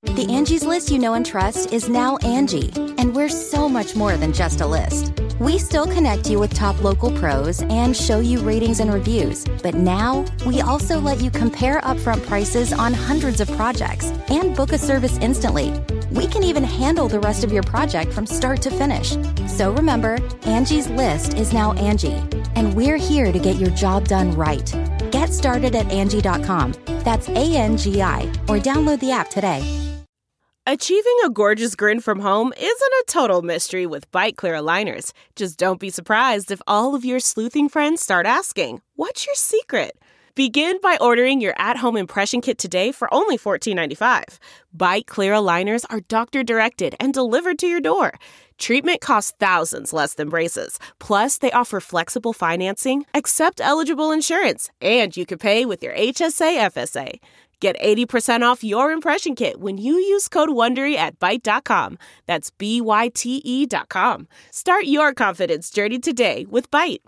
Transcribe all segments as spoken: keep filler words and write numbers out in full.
The Angie's List you know and trust is now Angie, and we're so much more than just a list. We still connect you with top local pros and show you ratings and reviews, but now we also let you compare upfront prices on hundreds of projects and book a service instantly. We can even handle the rest of your project from start to finish. So remember, Angie's List is now Angie, and we're here to get your job done right. Get started at Angie dot com. That's A N G I, or download the app today. Achieving a gorgeous grin from home isn't a total mystery with Byte Clear aligners. Just don't be surprised if all of your sleuthing friends start asking, "What's your secret?" Begin by ordering your at-home impression kit today for only fourteen ninety-five. Byte Clear aligners are doctor-directed and delivered to your door. Treatment costs thousands less than braces. Plus, they offer flexible financing, accept eligible insurance, and you can pay with your H S A F S A. Get eighty percent off your impression kit when you use code WONDERY at byte dot com. That's B Y T E dot com. Start your confidence journey today with Byte.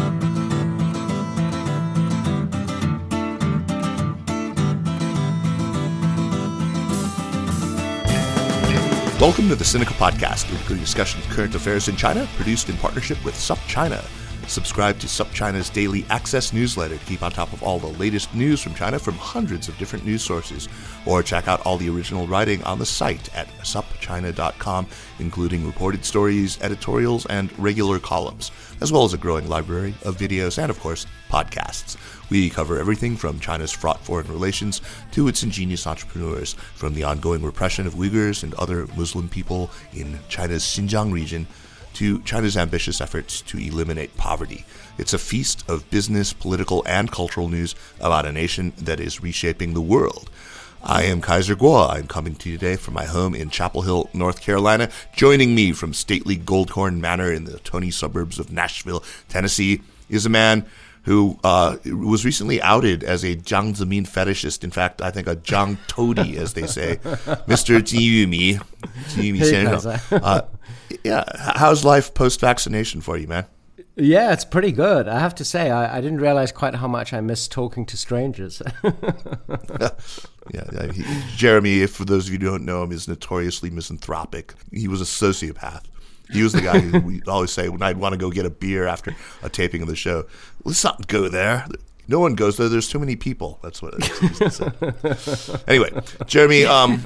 Welcome to the Sinica Podcast, a weekly discussion of current affairs in China, produced in partnership with SupChina. Subscribe to SupChina's daily access newsletter to keep on top of all the latest news from China from hundreds of different news sources. Or check out all the original writing on the site at sup china dot com, including reported stories, editorials, and regular columns, as well as a growing library of videos and, of course, podcasts. We cover everything from China's fraught foreign relations to its ingenious entrepreneurs, from the ongoing repression of Uyghurs and other Muslim people in China's Xinjiang region to China's ambitious efforts to eliminate poverty. It's a feast of business, political, and cultural news about a nation that is reshaping the world. I am Kaiser Kuo. I'm coming to you today from my home in Chapel Hill, North Carolina. Joining me from stately Goldcorn Manor in the Tony suburbs of Nashville, Tennessee, is a man who uh, was recently outed as a Jiang Zemin fetishist. In fact, I think a Jiang toady, as they say. Mister Ji Yumi. Ji Yumi Xian. Uh, yeah, how's life post-vaccination for you, man? Yeah, it's pretty good. I have to say, I, I didn't realize quite how much I miss talking to strangers. yeah, yeah he, Jeremy, if for those of you who don't know him, is notoriously misanthropic. He was a sociopath. He was the guy who we always say when I'd want to go get a beer after a taping of the show, let's not go there. No one goes there. There's too many people. That's what it used to say. Anyway, Jeremy, um,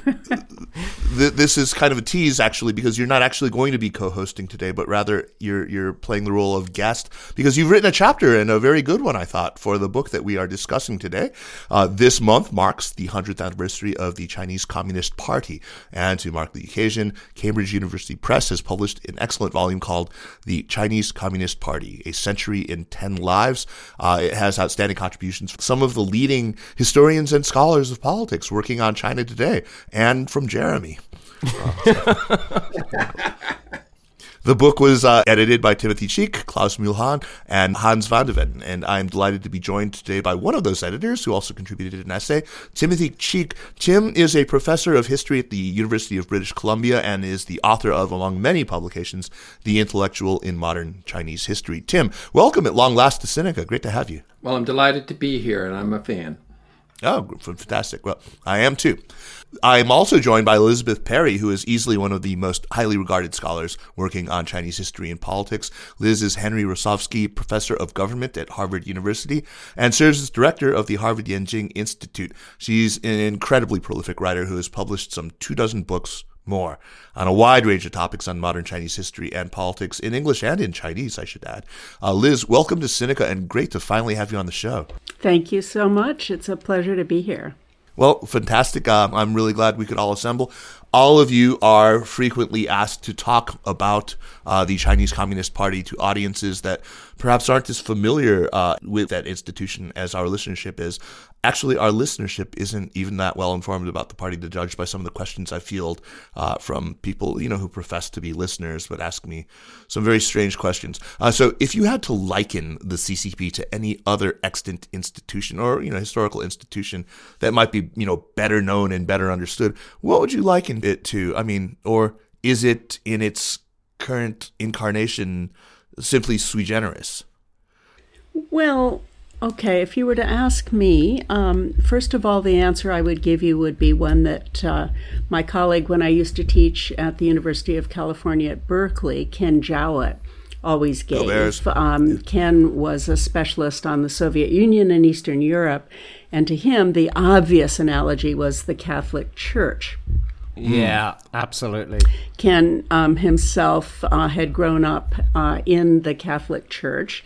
th- this is kind of a tease, actually, because you're not actually going to be co-hosting today, but rather you're you're playing the role of guest because you've written a chapter, and a very good one, I thought, for the book that we are discussing today. Uh, this month marks the hundredth anniversary of the Chinese Communist Party, and to mark the occasion, Cambridge University Press has published an excellent volume called The Chinese Communist Party, A Century in Ten Lives. Uh, it has outstanding contributions from some of the leading historians and scholars of politics working on China today, and from Jeremy. Uh, so. The book was uh, edited by Timothy Cheek, Klaus Mühlhahn, and Hans van de Ven, and I'm delighted to be joined today by one of those editors who also contributed an essay, Timothy Cheek. Tim is a professor of history at the University of British Columbia and is the author of, among many publications, The Intellectual in Modern Chinese History. Tim, welcome at long last to Sinica. Great to have you. Well, I'm delighted to be here, and I'm a fan. Oh, fantastic. Well, I am too. I'm also joined by Elizabeth Perry, who is easily one of the most highly regarded scholars working on Chinese history and politics. Liz is Henry Rosovsky Professor of Government at Harvard University and serves as director of the Harvard Yenjing Institute. She's an incredibly prolific writer who has published some two dozen books more on a wide range of topics on modern Chinese history and politics in English and in Chinese, I should add. Uh, Liz, welcome to Sinica, and great to finally have you on the show. Thank you so much. It's a pleasure to be here. Well, fantastic. Um, I'm really glad we could all assemble. All of you are frequently asked to talk about uh, the Chinese Communist Party to audiences that perhaps aren't as familiar uh, with that institution as our listenership is. Actually, our listenership isn't even that well informed about the party, to judge by some of the questions I field uh, from people, you know, who profess to be listeners but ask me some very strange questions. Uh, so, if you had to liken the C C P to any other extant institution or, you know, historical institution that might be, you know, better known and better understood, what would you liken it to? I mean, or is it in its current incarnation simply sui generis? Well, Okay, if you were to ask me, um, first of all, the answer I would give you would be one that uh, my colleague, when I used to teach at the University of California at Berkeley, Ken Jowett, always gave. Um, Ken was a specialist on the Soviet Union and Eastern Europe, and to him, the obvious analogy was the Catholic Church. Yeah, absolutely. Ken um, himself uh, had grown up uh, in the Catholic Church,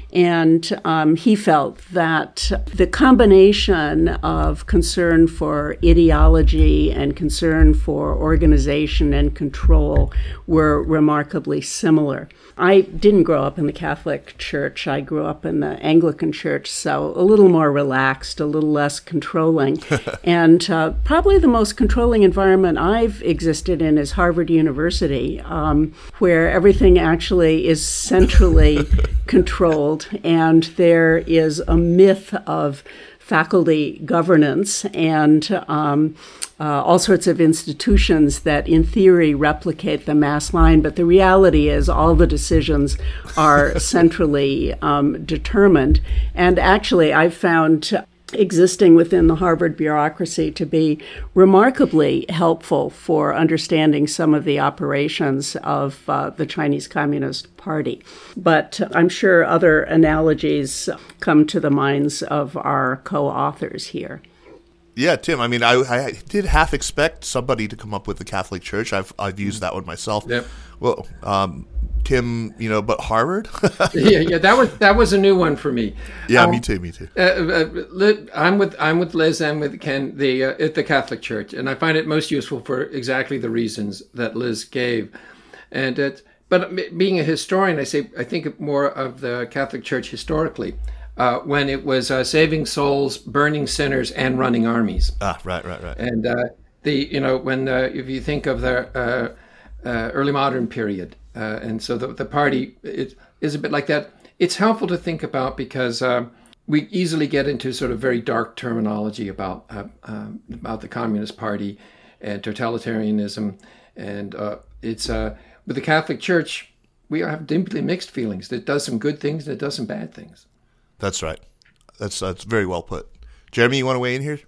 and um, he felt that the combination of concern for ideology and concern for organization and control were remarkably similar. I didn't grow up in the Catholic Church. I grew up in the Anglican Church, so a little more relaxed, a little less controlling. And uh, probably the most controlling environment I've existed in is Harvard University, um, where everything actually is centrally controlled, and there is a myth of faculty governance and um, uh, all sorts of institutions that in theory replicate the mass line, but the reality is all the decisions are centrally um, determined. And actually, I've found existing within the Harvard bureaucracy to be remarkably helpful for understanding some of the operations of uh, the Chinese Communist Party. But I'm sure other analogies come to the minds of our co-authors here. Yeah, Tim, I mean, I, I did half expect somebody to come up with the Catholic Church. I've I've used that one myself. Yep. Well, um, Tim, you know, but Harvard? yeah, yeah, that was that was a new one for me. Yeah, um, me too, me too. Uh, uh, I'm with I'm with Liz and with Ken the uh, at the Catholic Church, and I find it most useful for exactly the reasons that Liz gave. And it, but being a historian, I say I think more of the Catholic Church historically. Uh, when it was uh, saving souls, burning sinners, and running armies. Ah, right, right, right. And uh, the you know when uh, if you think of the uh, uh, early modern period, uh, and so the the party it is a bit like that. It's helpful to think about because uh, we easily get into sort of very dark terminology about uh, um, about the Communist Party and totalitarianism, and uh, it's uh, with the Catholic Church we have deeply mixed feelings. It does some good things and it does some bad things. That's right. That's that's very well put. Jeremy, you want to weigh in here?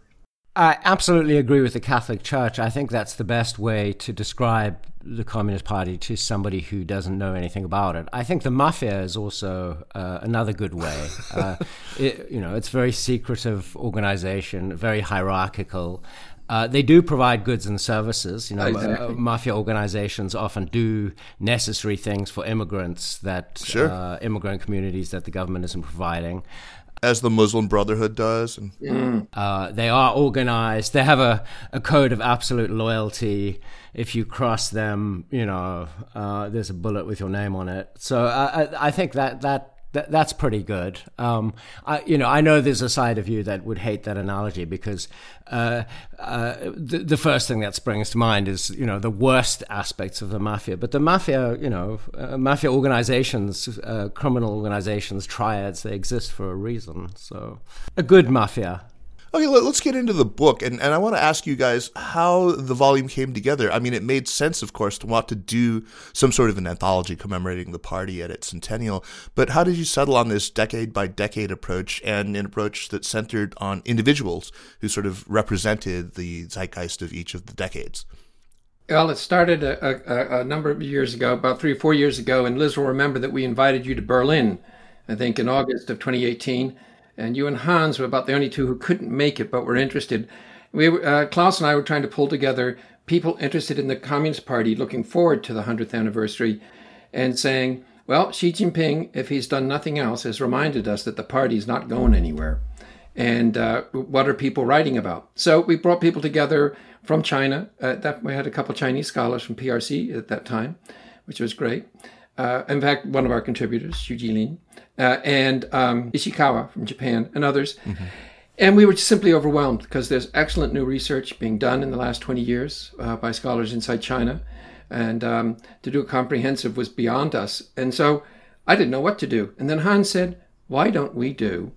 I absolutely agree with the Catholic Church. I think that's the best way to describe the Communist Party to somebody who doesn't know anything about it. I think the mafia is also uh, another good way. Uh, it, you know, it's a very secretive organization, very hierarchical. Uh, they do provide goods and services. You know, exactly. uh, mafia organizations often do necessary things for immigrants that Sure. uh, immigrant communities that the government isn't providing. As the Muslim Brotherhood does. And Mm. Uh, they are organized. They have a, a code of absolute loyalty. If you cross them, you know, uh, there's a bullet with your name on it. So I, I, I think that that. That, that's pretty good. Um, I, you know, I know there's a side of you that would hate that analogy because uh, uh, the, the first thing that springs to mind is, you know, the worst aspects of the mafia. But the mafia, you know, uh, mafia organizations, uh, criminal organizations, triads, they exist for a reason. So a good mafia. Okay, let, let's get into the book, and, and I want to ask you guys how the volume came together. I mean, it made sense, of course, to want to do some sort of an anthology commemorating the party at its centennial, but how did you settle on this decade-by-decade approach, and an approach that centered on individuals who sort of represented the zeitgeist of each of the decades? Well, it started a, a, a number of years ago, about three or four years ago, and Liz will remember that we invited you to Berlin, I think in August of twenty eighteen, and you and Hans were about the only two who couldn't make it but were interested. We, uh, Klaus and I were trying to pull together people interested in the Communist Party looking forward to the one hundredth anniversary and saying, well, Xi Jinping, if he's done nothing else, has reminded us that the party's not going anywhere. And uh, what are people writing about? So we brought people together from China. Uh, that, we had a couple of Chinese scholars from P R C at that time, which was great. Uh, in fact, one of our contributors, Xu Jilin, uh, and um, Ishikawa from Japan, and others. Mm-hmm. And we were simply overwhelmed because there's excellent new research being done in the last twenty years uh, by scholars inside China. And um, to do a comprehensive was beyond us. And so I didn't know what to do. And then Hans said, why don't we do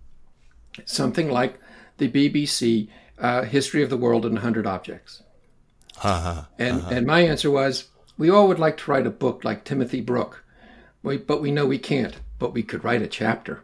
something like the B B C uh, History of the World in one hundred Objects? Uh-huh. And, uh-huh. and my answer was, we all would like to write a book like Timothy Brook, we, but we know we can't, but we could write a chapter.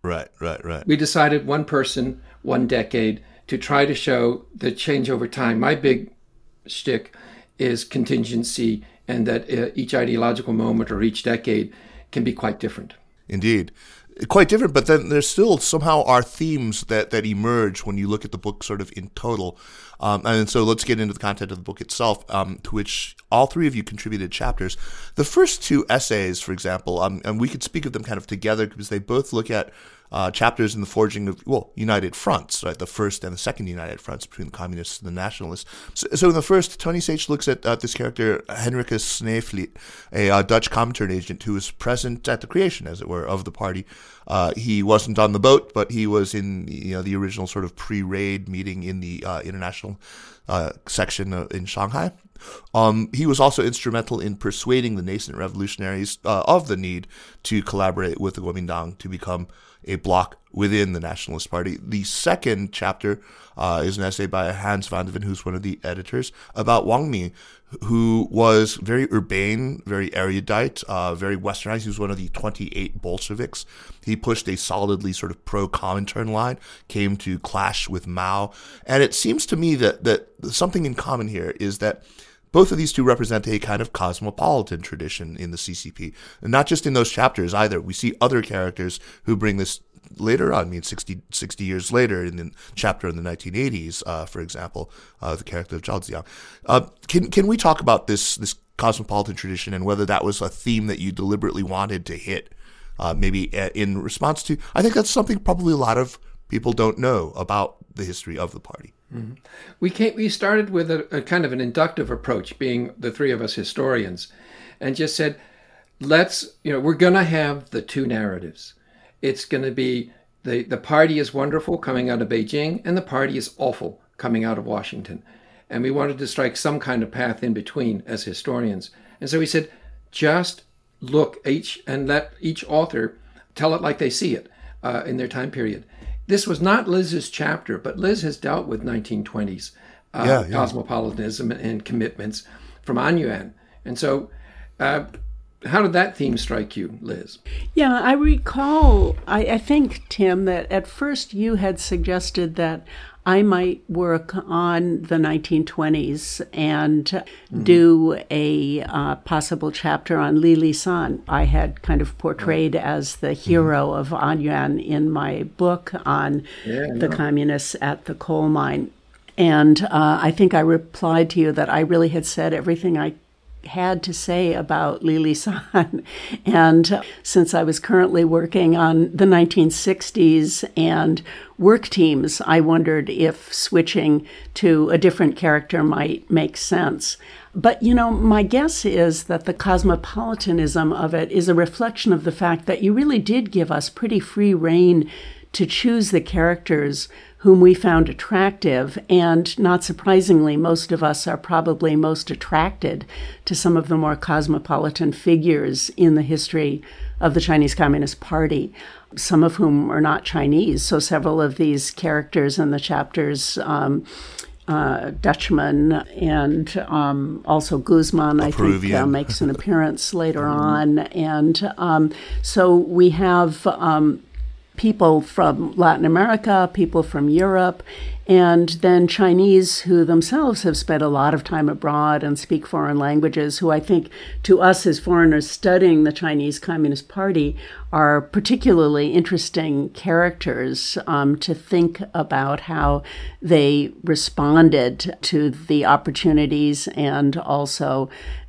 Right, right, right. We decided one person, one decade, to try to show the change over time. My big shtick is contingency, and that uh, each ideological moment or each decade can be quite different. Indeed. Quite different, but then there still somehow are themes that, that emerge when you look at the book sort of in total. Um, and so let's get into the content of the book itself, um, to which all three of you contributed chapters. The first two essays, for example, um, and we could speak of them kind of together because they both look at uh, chapters in the forging of, well, united fronts, right? The first and the second united fronts between the communists and the nationalists. So, so in the first, Tony Sage looks at uh, this character, Henricus Snæflit, a uh, Dutch Comintern agent who was present at the creation, as it were, of the party. Uh, he wasn't on the boat, but he was in, you know, the original sort of pre-raid meeting in the uh, international uh, section uh, in Shanghai. Um, he was also instrumental in persuading the nascent revolutionaries uh, of the need to collaborate with the Kuomintang to become a bloc within the Nationalist Party. The second chapter uh, is an essay by Hans van de Ven, who's one of the editors, about Wang Mi, who was very urbane, very erudite, uh, very westernized. He was one of the twenty-eight Bolsheviks. He pushed a solidly sort of pro-Comintern line, came to clash with Mao. And it seems to me that, that something in common here is that both of these two represent a kind of cosmopolitan tradition in the C C P. And not just in those chapters either. We see other characters who bring this later on, I mean, sixty, sixty years later in the chapter in the nineteen eighties, uh, for example, uh, the character of Zhao Ziyan. Uh, can, can we talk about this, this cosmopolitan tradition and whether that was a theme that you deliberately wanted to hit, uh, maybe in response to, I think that's something probably a lot of people don't know about the history of the party. Mm-hmm. We came, we started with a, a kind of an inductive approach, being the three of us historians, and just said, let's, you know, we're going to have the two narratives. It's going to be the, the party is wonderful coming out of Beijing, and the party is awful coming out of Washington. And we wanted to strike some kind of path in between as historians. And so we said, just look each and let each author tell it like they see it uh, in their time period. This was not Liz's chapter, but Liz has dealt with nineteen twenties uh, yeah, yeah. cosmopolitanism and commitments from An Yuan. And so uh, how did that theme strike you, Liz? Yeah, I recall, I, I think, Tim, that at first you had suggested that I might work on the nineteen twenties and mm-hmm. do a uh, possible chapter on Li Lisan. I had kind of portrayed right. as the hero mm-hmm. of An Yuan in my book on yeah, the no. communists at the coal mine. And uh, I think I replied to you that I really had said everything I had to say about Li Lisan. And uh, since I was currently working on the nineteen sixties and work teams, I wondered if switching to a different character might make sense. But, you know, my guess is that the cosmopolitanism of it is a reflection of the fact that you really did give us pretty free rein to choose the characters whom we found attractive, and not surprisingly, most of us are probably most attracted to some of the more cosmopolitan figures in the history of the Chinese Communist Party, some of whom are not Chinese. So several of these characters in the chapters, um, uh, Dutchman and um, also Guzman, I think, uh, makes an appearance later on. And um, so we have Um, people from Latin America, people from Europe, and then Chinese who themselves have spent a lot of time abroad and speak foreign languages, who I think to us as foreigners studying the Chinese Communist Party are particularly interesting characters um, to think about how they responded to the opportunities and also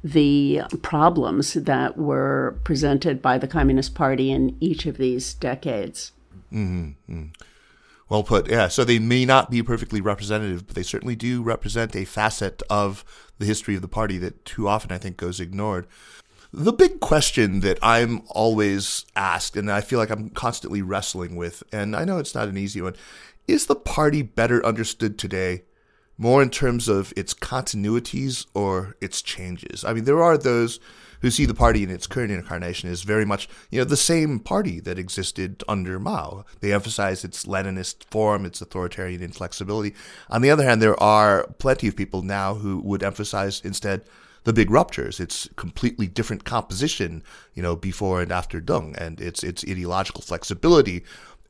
the problems that were presented by the Communist Party in each of these decades. Mm-hmm. Well put. Yeah. So they may not be perfectly representative, but they certainly do represent a facet of the history of the party that too often I think goes ignored. The big question that I'm always asked, and I feel like I'm constantly wrestling with, and I know it's not an easy one, is the party better understood today, more in terms of its continuities or its changes? I mean, there are those who see the party in its current incarnation as very much, you know, the same party that existed under Mao. They emphasize its Leninist form, its authoritarian inflexibility. On the other hand, there are plenty of people now who would emphasize instead the big ruptures, its completely different composition, you know, before and after Deng, and its its ideological flexibility.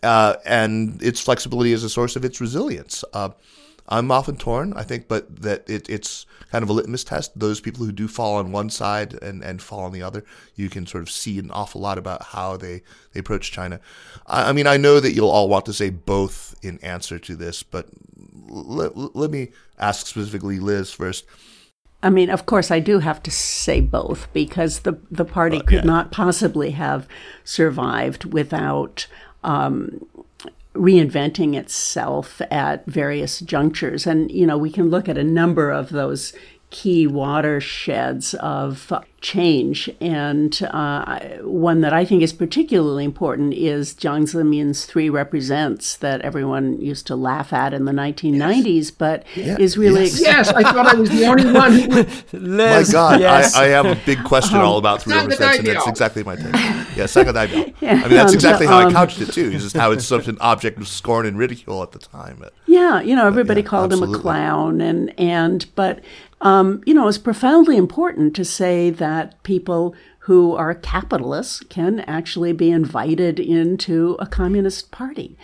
uh, and its flexibility is a source of its resilience. Uh, I'm often torn, I think, but that it, it's kind of a litmus test. Those people who do fall on one side and, and fall on the other, you can sort of see an awful lot about how they, they approach China. I, I mean, I know that you'll all want to say both in answer to this, but let, let me ask specifically Liz first. I mean, of course, I do have to say both, because the, the party Uh, could yeah. not possibly have survived without um, reinventing itself at various junctures. And, you know, we can look at a number of those key watersheds of change. And uh, one that I think is particularly important is Jiang Zemin's Three Represents that everyone used to laugh at in the nineteen nineties, yes. but yeah. is really... Yes. Yes, I thought I was the only one who would... My God, yes. I, I have a big question all about Three Represents, and that's exactly my take. Yeah, Sangadai yeah. I mean, that's exactly how I couched it, too. It's just how it's such an object of scorn and ridicule at the time. But, yeah, you know, everybody yeah, called absolutely. him a clown, and, and but... Um, you know, it's profoundly important to say that people who are capitalists can actually be invited into a communist party.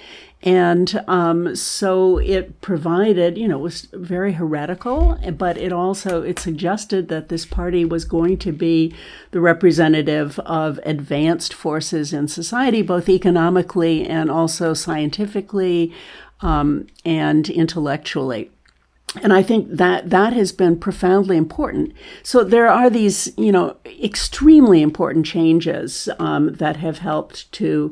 And um, so it provided, you know, it was very heretical, but it also, it suggested that this party was going to be the representative of advanced forces in society, both economically and also scientifically um, and intellectually. And I think that that has been profoundly important. So there are these, you know, extremely important changes um, that have helped to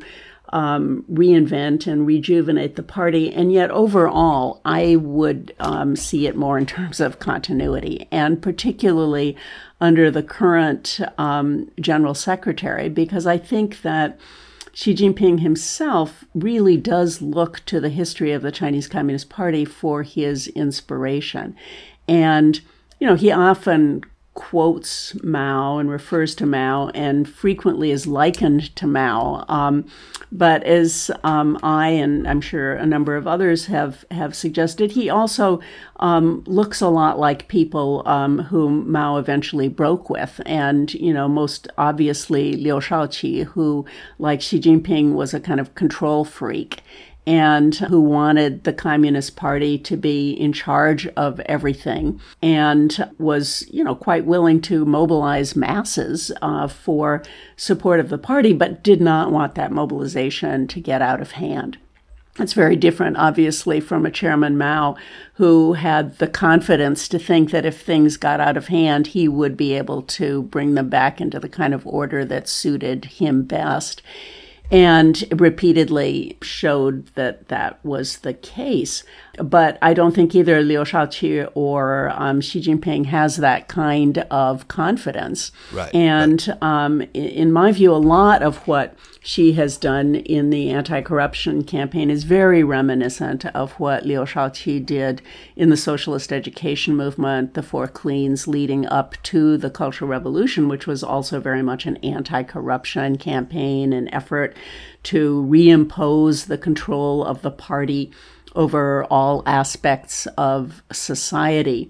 um, reinvent and rejuvenate the party. And yet overall, I would um, see it more in terms of continuity, and particularly under the current um, general secretary, because I think that Xi Jinping himself really does look to the history of the Chinese Communist Party for his inspiration. And, you know, he often quotes Mao and refers to Mao and frequently is likened to Mao. Um, but as um, I and I'm sure a number of others have, have suggested, he also um, looks a lot like people um, whom Mao eventually broke with. And, you know, most obviously Liu Shaoqi, who, like Xi Jinping, was a kind of control freak, and who wanted the Communist Party to be in charge of everything, and was, you know, quite willing to mobilize masses uh, for support of the party, but did not want that mobilization to get out of hand. It's very different, obviously, from a Chairman Mao who had the confidence to think that if things got out of hand, he would be able to bring them back into the kind of order that suited him best, and repeatedly showed that that was the case. But I don't think either Liu Shaoqi or um, Xi Jinping has that kind of confidence. Right. And right. Um, in my view, a lot of what Xi has done in the anti-corruption campaign is very reminiscent of what Liu Shaoqi did in the socialist education movement, the Four Cleans, leading up to the Cultural Revolution, which was also very much an anti-corruption campaign, an effort to reimpose the control of the party over all aspects of society.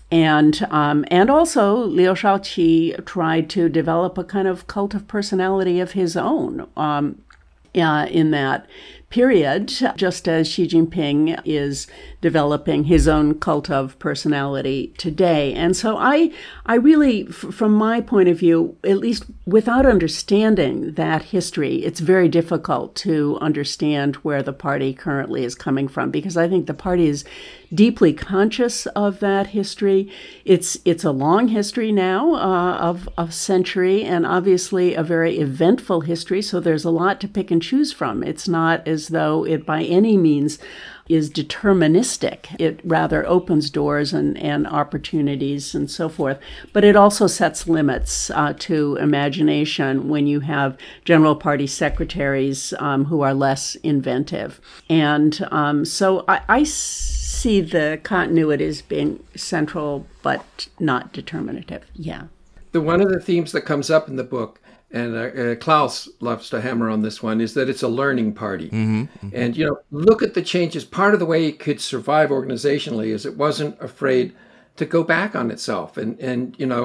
And um, and also, Liu Shaoqi tried to develop a kind of cult of personality of his own um, uh, in that period, just as Xi Jinping is developing his own cult of personality today. And so I, I really, f- from my point of view, at least without understanding that history, it's very difficult to understand where the party currently is coming from, because I think the party is deeply conscious of that history. It's it's a long history now uh, of a century, and obviously a very eventful history, so there's a lot to pick and choose from. It's not as though it by any means is deterministic. It rather opens doors and, and opportunities and so forth. But it also sets limits uh, to imagination when you have general party secretaries um, who are less inventive. And um, so I, I see the continuity as being central but not determinative. Yeah. The one of the themes that comes up in the book, and uh, uh, Klaus loves to hammer on this one, is that it's a learning party. Mm-hmm, mm-hmm. And, you know, look at the changes. Part of the way it could survive organizationally is it wasn't afraid to go back on itself. And, and you know,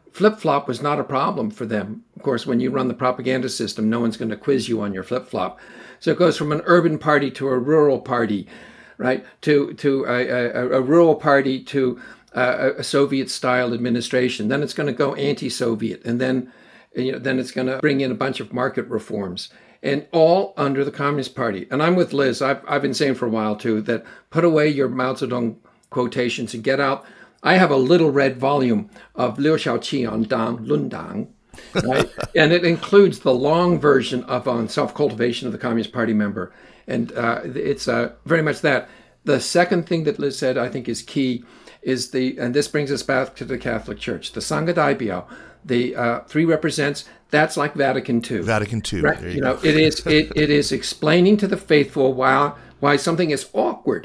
flip-flop was not a problem for them. Of course, when you run the propaganda system, no one's going to quiz you on your flip-flop. So it goes from an urban party to a rural party, right? To to a, a, a rural party to a, a Soviet-style administration. Then it's going to go anti-Soviet, and then you know, then it's going to bring in a bunch of market reforms, and all under the Communist Party. And I'm with Liz. I've I've been saying for a while too that put away your Mao Zedong quotations and get out. I have a little red volume of Liu Shaoqi on Dang Lundang. Right? And it includes the long version of on self-cultivation of the Communist Party member. And uh, it's uh, very much that. The second thing that Liz said I think is key is the, and this brings us back to the Catholic Church, the Sangha Daibiao, the uh, three represents, that's like Vatican Two. Vatican Two. Right? There you, you go. know, it is it, it is explaining to the faithful why why something is awkward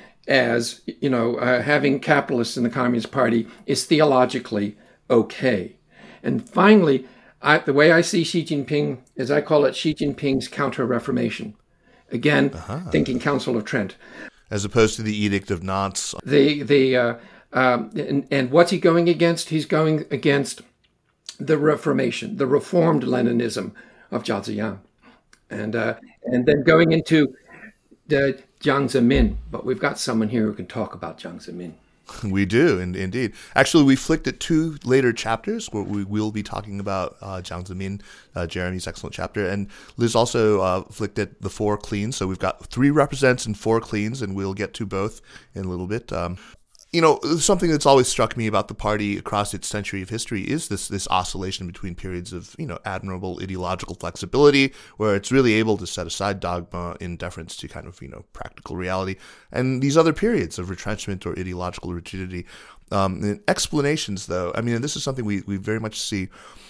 as, you know, uh, having capitalists in the Communist Party is theologically okay. And finally, I, the way I see Xi Jinping is I call it Xi Jinping's counter-reformation. Again, uh-huh. thinking Council of Trent. As opposed to the Edict of Nantes. The, the, uh, um, and, and what's he going against? He's going against the Reformation, the reformed Leninism of Jiao Ziyang. And, uh, and then going into the Jiang Zemin. But we've got someone here who can talk about Jiang Zemin. We do, in, indeed. Actually, we flicked at two later chapters where we will be talking about uh, Jiang Zemin, uh, Jeremy's excellent chapter. And Liz also uh, flicked at the four cleans. So we've got three represents and four cleans, and we'll get to both in a little bit. Um, you know, something that's always struck me about the party across its century of history is this this oscillation between periods of, you know, admirable ideological flexibility, where it's really able to set aside dogma in deference to kind of, you know, practical reality, and these other periods of retrenchment or ideological rigidity. Um, and explanations, though, I mean, and this is something we, we very much see.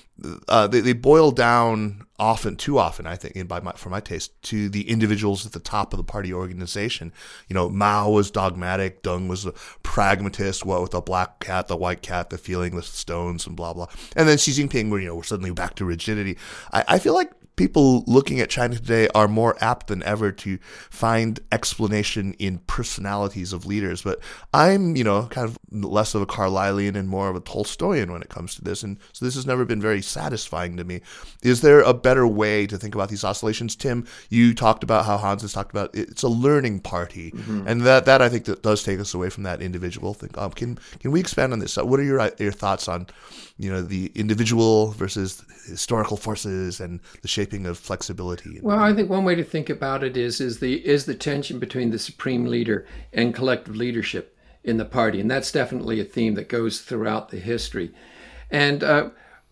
Uh, they, they boil down often, too often, I think, in by my, for my taste, to the individuals at the top of the party organization. You know, Mao was dogmatic, Deng was a pragmatist, what with the black cat, the white cat, the feeling, the stones, and blah, blah. And then Xi Jinping, where, you know, we're suddenly back to rigidity. I, I feel like people looking at China today are more apt than ever to find explanation in personalities of leaders. But I'm, you know, kind of less of a Carlylean and more of a Tolstoyan when it comes to this. And so this has never been very satisfying to me. Is there a better way to think about these oscillations? Tim, you talked about how Hans has talked about it. It's a learning party. Mm-hmm. And that, that I think that does take us away from that individual thing. Um, can can we expand on this? What are your your thoughts on, you know, the individual versus historical forces and the shaping of flexibility? Well, I think one way to think about it is is the is the tension between the supreme leader and collective leadership in the party, and that's definitely a theme that goes throughout the history. And uh,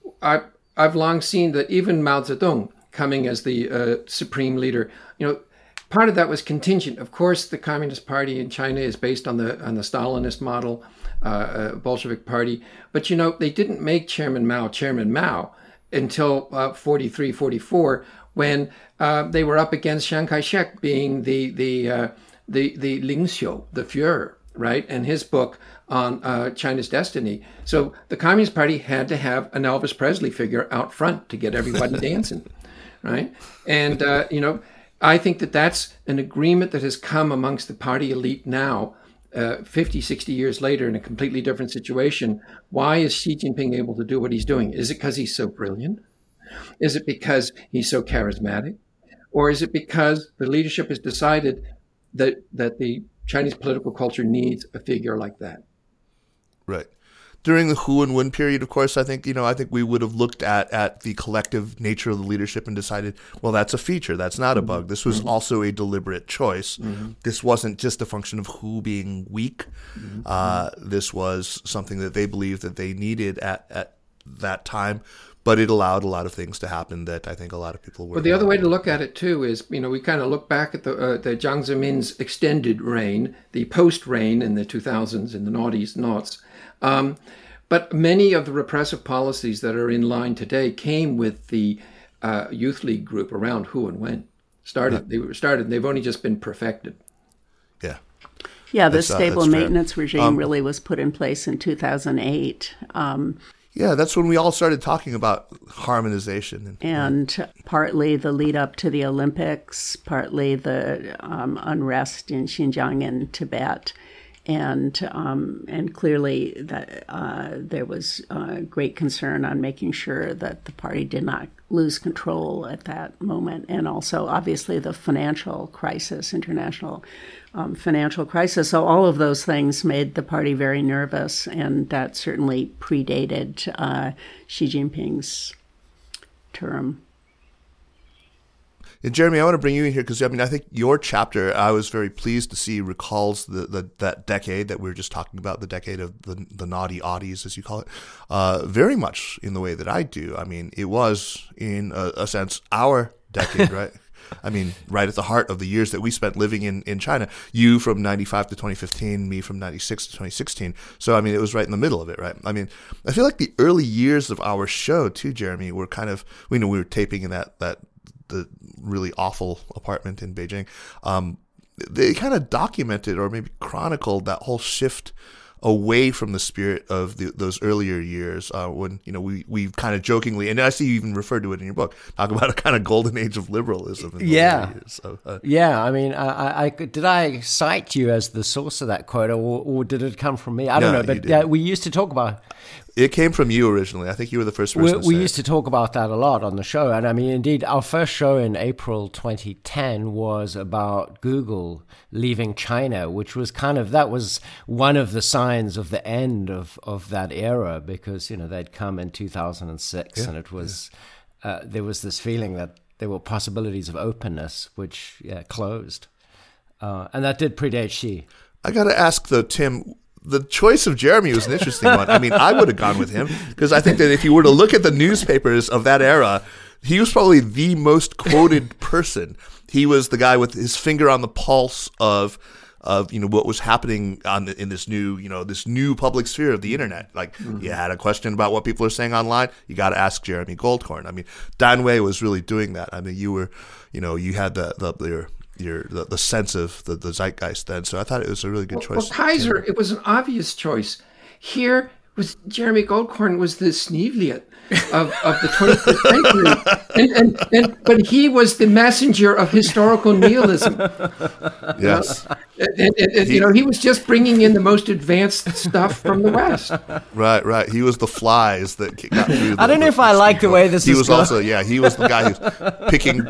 I I've long seen that even Mao Zedong coming as the uh, supreme leader, you know, part of that was contingent. Of course, the Communist Party in China is based on the on the Stalinist model, uh, uh, Bolshevik Party, but you know they didn't make Chairman Mao Chairman Mao until uh, forty-three, forty-four, when uh, they were up against Chiang Kai-shek being the the uh, the the Lingxiu, the Führer, right, and his book on uh, China's destiny. So the Communist Party had to have an Elvis Presley figure out front to get everybody dancing, right? And uh, you know, I think that that's an agreement that has come amongst the party elite now. Uh, fifty, sixty years later in a completely different situation. Why is Xi Jinping able to do what he's doing? Is it because he's so brilliant? Is it because he's so charismatic? Or is it because the leadership has decided that that the Chinese political culture needs a figure like that? Right. During the Hu and Wen period, of course, I think, you know, I think we would have looked at, at the collective nature of the leadership and decided, well, that's a feature. That's not a bug. This was mm-hmm. also a deliberate choice. Mm-hmm. This wasn't just a function of Hu being weak. Mm-hmm. Uh, this was something that they believed that they needed at, at that time, but it allowed a lot of things to happen that I think a lot of people were. Well, the other way to look at it, too, is, you know, we kind of look back at the, uh, the Jiang Zemin's extended reign, the post-reign in the two thousands, in the noughties, noughts. Um, but many of the repressive policies that are in line today came with the uh, Youth League group around Hu and Wen. Started, right. They were started, and they've only just been perfected. Yeah. Yeah, the that's, stable uh, maintenance fair. regime um, really was put in place in two thousand eight. Um, yeah, that's when we all started talking about harmonization. And, and yeah. partly the lead up to the Olympics, partly the um, unrest in Xinjiang and Tibet. and um, and clearly that uh, there was uh, great concern on making sure that the party did not lose control at that moment, and also obviously the financial crisis, international um, financial crisis. So all of those things made the party very nervous, and that certainly predated uh, Xi Jinping's term. And Jeremy, I want to bring you in here because I mean I think your chapter I was very pleased to see recalls the, the that decade that we were just talking about, the decade of the the naughty oddies, as you call it, uh, very much in the way that I do. I mean, it was in a, a sense our decade, right? I mean, right at the heart of the years that we spent living in, in China. You from ninety-five to twenty fifteen, me from ninety-six to twenty sixteen. So, I mean, it was right in the middle of it, right? I mean, I feel like the early years of our show, too, Jeremy, were kind of, we know we were taping in that, that the really awful apartment in Beijing. Um, they kind of documented or maybe chronicled that whole shift away from the spirit of the, those earlier years uh, when, you know, we, we kind of jokingly, and I see you even referred to it in your book, talk about a kind of golden age of liberalism. In yeah. Years. So, uh, yeah. I mean, I, I, did I cite you as the source of that quote, or, or did it come from me? I don't no, know, but uh, we used to talk about it came from you originally. I think you were the first person we, to we say used it. to talk about that a lot on the show. And I mean, indeed, our first show in April twenty ten was about Google leaving China, which was kind of, that was one of the signs of the end of, of that era, because, you know, they'd come in two thousand six yeah, and it was, yeah. uh, there was this feeling that there were possibilities of openness, which yeah, closed. Uh, and that did predate Xi. I got to ask, though, Tim, the choice of Jeremy was an interesting one. I mean, I would have gone with him because I think that if you were to look at the newspapers of that era, he was probably the most quoted person. He was the guy with his finger on the pulse of, of you know, what was happening on the, in this new, you know, this new public sphere of the internet. Like, mm-hmm. you had a question about what people are saying online, you got to ask Jeremy Goldkorn. I mean, Dan Wei was really doing that. I mean, you were, you know, you had the the your your the, the sense of the, the zeitgeist then. So I thought it was a really good well, choice. Well, Kaiser, it was an obvious choice. Here was Jeremy Goldkorn was the Sneevliet of, of the twenty-first century, and, and, and but he was the messenger of historical nihilism. Yes, and, and, and, he, you know, he was just bringing in the most advanced stuff from the West. Right, right. He was the flies that got through. The, I don't know the, if I like the way this he is was going. also, yeah, he was the guy who's picking,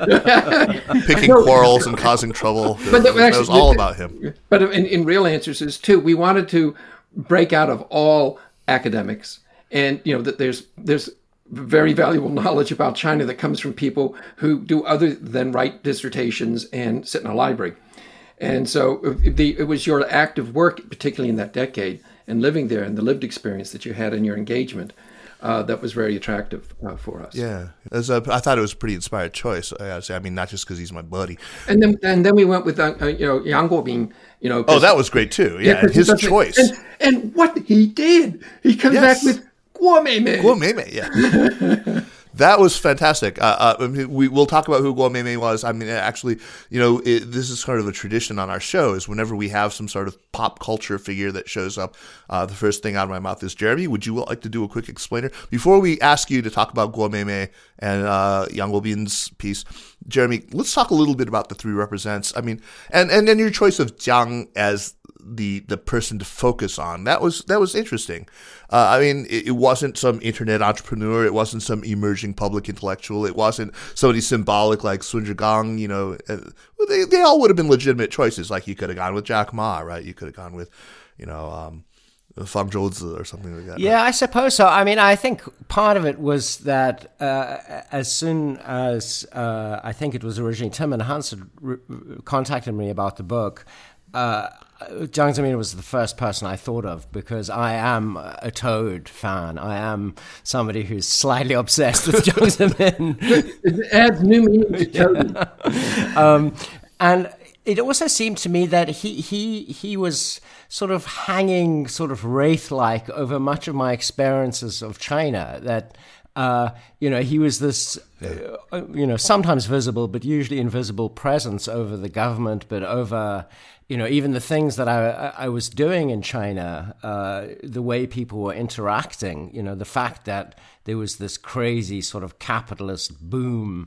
picking quarrels and causing trouble. But that, actually, that was all about him. But in, in Real Answers is too, we wanted to break out of all academics, and you know that there's there's very valuable knowledge about China that comes from people who do other than write dissertations and sit in a library. And so the, it was your active work, particularly in that decade, and living there, and the lived experience that you had in your engagement, uh, that was very attractive uh, for us. Yeah, As a, I thought it was a pretty inspired choice. I gotta say, I mean, not just because he's my buddy. And then and then we went with uh, you know Yang Guobing. You know, oh, that was great too. Yeah, yeah and his choice. And, and what he did, he comes yes. back with Guo Meimei. Guo Meimei, yeah. That was fantastic. Uh, uh, I mean, we, we'll talk about who Guo Meimei was. I mean, actually, you know, it, this is sort of a tradition on our show is whenever we have some sort of pop culture figure that shows up, uh, the first thing out of my mouth is, Jeremy, would you like to do a quick explainer? Before we ask you to talk about Guo Meimei and uh, Yang Guobing's piece, Jeremy, let's talk a little bit about the three represents. I mean, and, and then your choice of Jiang as the the person to focus on. That was that was interesting. Uh, I mean, it, it wasn't some internet entrepreneur. It wasn't some emerging public intellectual. It wasn't somebody symbolic like Sun Zhigang. You know, uh, they they all would have been legitimate choices. Like you could have gone with Jack Ma, right? You could have gone with, you know, um, Fang Zhouzi or something like that. Yeah, I suppose so. I mean, I think part of it was that uh, as soon as uh, I think it was originally Tim and Hans had re- contacted me about the book, uh, Jiang Zemin was the first person I thought of because I am a Toad fan. I am somebody who's slightly obsessed with Jiang Zemin. It adds new meaning to Toad. Yeah. um, and it also seemed to me that he he he was sort of hanging sort of wraith-like over much of my experiences of China, that uh, you know, he was this, uh, you know, sometimes visible but usually invisible presence over the government, but over, you know, even the things that I I was doing in China, uh, the way people were interacting, you know, the fact that there was this crazy sort of capitalist boom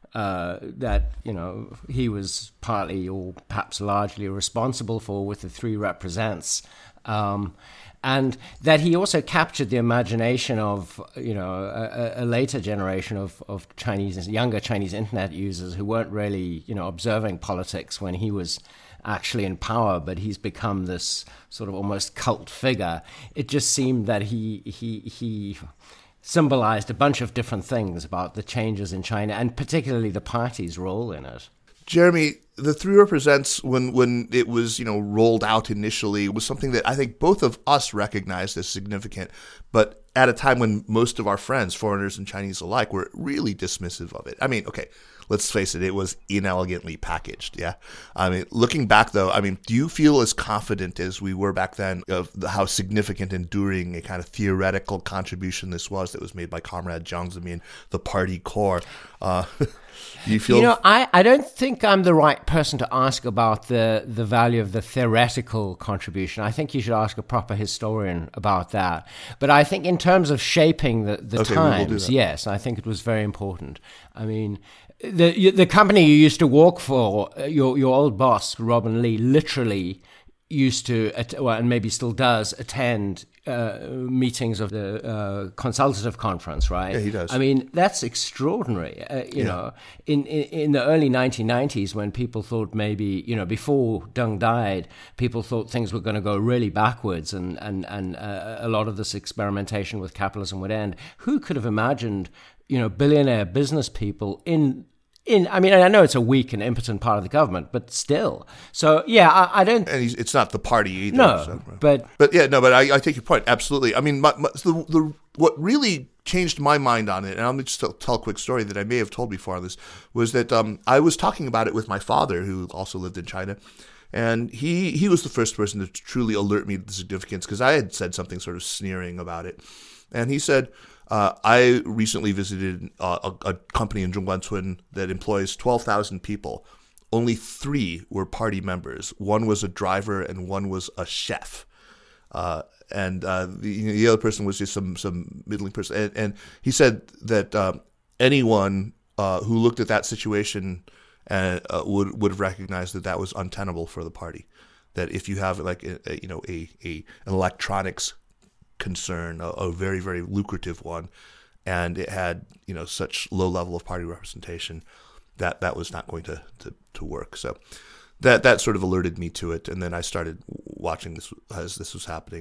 uh, that, you know, he was partly or perhaps largely responsible for with the Three Represents. Um, and that he also captured the imagination of, you know, a, a later generation of, of Chinese, younger Chinese internet users who weren't really, you know, observing politics when he was actually in power, but he's become this sort of almost cult figure. It just seemed that he he he symbolized a bunch of different things about the changes in China, and particularly the party's role in it. Jeremy, the Three Represents, when when it was, you know, rolled out initially, was something that I think both of us recognized as significant, but at a time when most of our friends, foreigners and Chinese alike, were really dismissive of it. I mean, okay, let's face it, it was inelegantly packaged, yeah? I mean, looking back, though, I mean, do you feel as confident as we were back then of how significant, enduring, a kind of theoretical contribution this was that was made by Comrade Jiang Zemin, the party core? Uh, you feel... You know, I, I don't think I'm the right person to ask about the, the value of the theoretical contribution. I think you should ask a proper historian about that. But I think in terms of shaping the, the okay, times, yes, I think it was very important. I mean... The the company you used to work for, your your old boss, Robin Lee, literally used to, well, and maybe still does, attend uh, meetings of the uh, consultative conference, right? Yeah, he does. I mean, that's extraordinary. Uh, you yeah. know, in, in in the early nineteen nineties, when people thought maybe, you know, before Deng died, people thought things were going to go really backwards, and and and uh, a lot of this experimentation with capitalism would end. Who could have imagined, you know, billionaire business people in, in, I mean, I know it's a weak and impotent part of the government, but still. So, yeah, I, I don't... And he's, it's not the party either. No, so, but... But, yeah, no, but I, I take your point, absolutely. I mean, my, my, the, the what really changed my mind on it, and I'll just tell, tell a quick story that I may have told before on this, was that um, I was talking about it with my father, who also lived in China, and he, he was the first person to truly alert me to the significance, because I had said something sort of sneering about it. And he said... Uh, I recently visited uh, a, a company in Zhongguancun that employs twelve thousand people. Only three were party members. One was a driver and one was a chef. Uh, and uh, the, you know, the other person was just some, some middling person. And, and he said that um, anyone uh, who looked at that situation uh, uh, would would have recognized that that was untenable for the party. That if you have like a, a, you know a, a an electronics concern, a, a very, very lucrative one, and it had, you know, such low level of party representation that that was not going to, to, to work. So that that sort of alerted me to it, and then I started watching this as this was happening.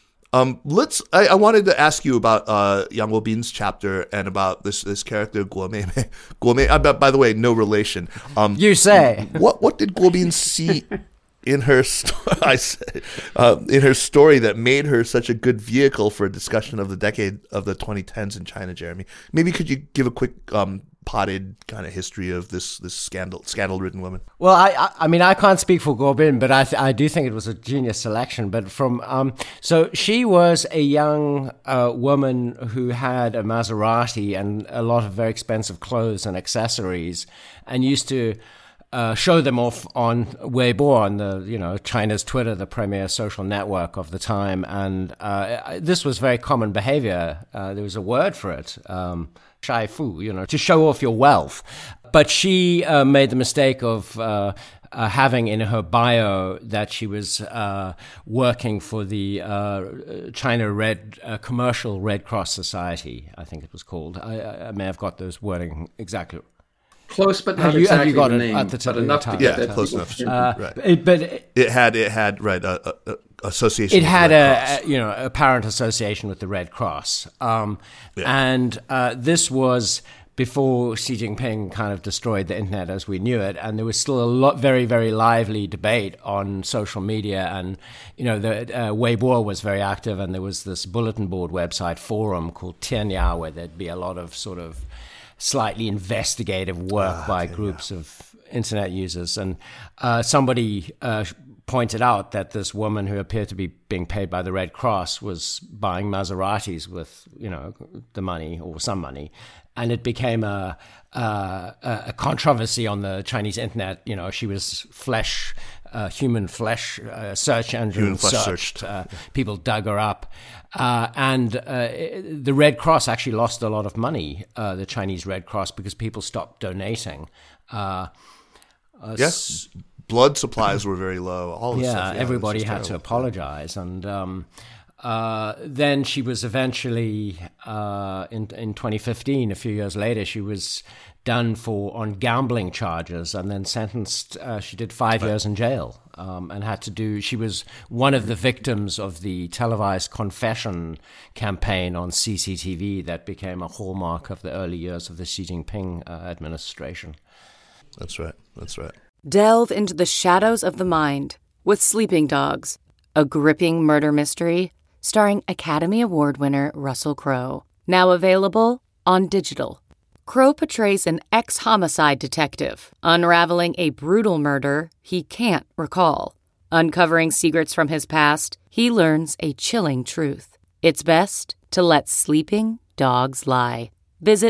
Um, let's. I, I wanted to ask you about uh, Yang Guobin's chapter and about this this character Guo Meimei. Guo Meimei. Uh, by the way, no relation. Um, you say. What what did Guobin see in her sto- I say, uh, in her story that made her such a good vehicle for a discussion of the decade of the twenty tens in China, Jeremy? Maybe could you give a quick um, potted kind of history of this this scandal scandal ridden woman? Well, I, I I mean I can't speak for Guobin, but I th- I do think it was a genius selection. But from um so she was a young uh, woman who had a Maserati and a lot of very expensive clothes and accessories, and used to Uh, show them off on Weibo, on the, you know, China's Twitter, the premier social network of the time. And uh, this was very common behavior. Uh, there was a word for it, um, shai fu, you know, to show off your wealth. But she uh, made the mistake of uh, uh, having in her bio that she was uh, working for the uh, China Red uh, Commercial Red Cross Society, I think it was called. I, I may have got those wording exactly. Close, but not have you, exactly have you got the it name, at the top but enough to top. get Yeah, that close people- enough. Uh, Right. it, but it, It had it had right a, a, a association. it with had the Red a, Cross. a you know apparent association with the Red Cross, um, Yeah. and uh, this was before Xi Jinping kind of destroyed the internet as we knew it, and there was still a lot, very, very lively debate on social media, and you know the uh, Weibo was very active, and there was this bulletin board website forum called Tianya, where there'd be a lot of sort of slightly investigative work Ah, by Tianya. groups of internet users, and uh, somebody uh, pointed out that this woman who appeared to be being paid by the Red Cross was buying Maseratis with, you know, the money or some money, and it became a, a, a controversy on the Chinese internet. You know, she was flesh uh, human flesh uh, search engine Human flesh searched. searched. Uh, people dug her up. Uh, and uh, the Red Cross actually lost a lot of money, uh, the Chinese Red Cross, because people stopped donating. Uh, uh, Yes. Blood supplies were very low. All this yeah, stuff. Yeah, everybody this is had to terrible. apologize. And um, uh, then she was eventually, uh, in, in twenty fifteen, a few years later, she was done for on gambling charges and then sentenced. Uh, she did five years in jail um, and had to do. She was one of the victims of the televised confession campaign on C C T V that became a hallmark of the early years of the Xi Jinping uh, administration. That's right. That's right. Delve into the shadows of the mind with Sleeping Dogs, a gripping murder mystery starring Academy Award winner Russell Crowe. Now available on digital. Crowe portrays an ex-homicide detective unraveling a brutal murder he can't recall. Uncovering secrets from his past, he learns a chilling truth. It's best to let sleeping dogs lie. Visit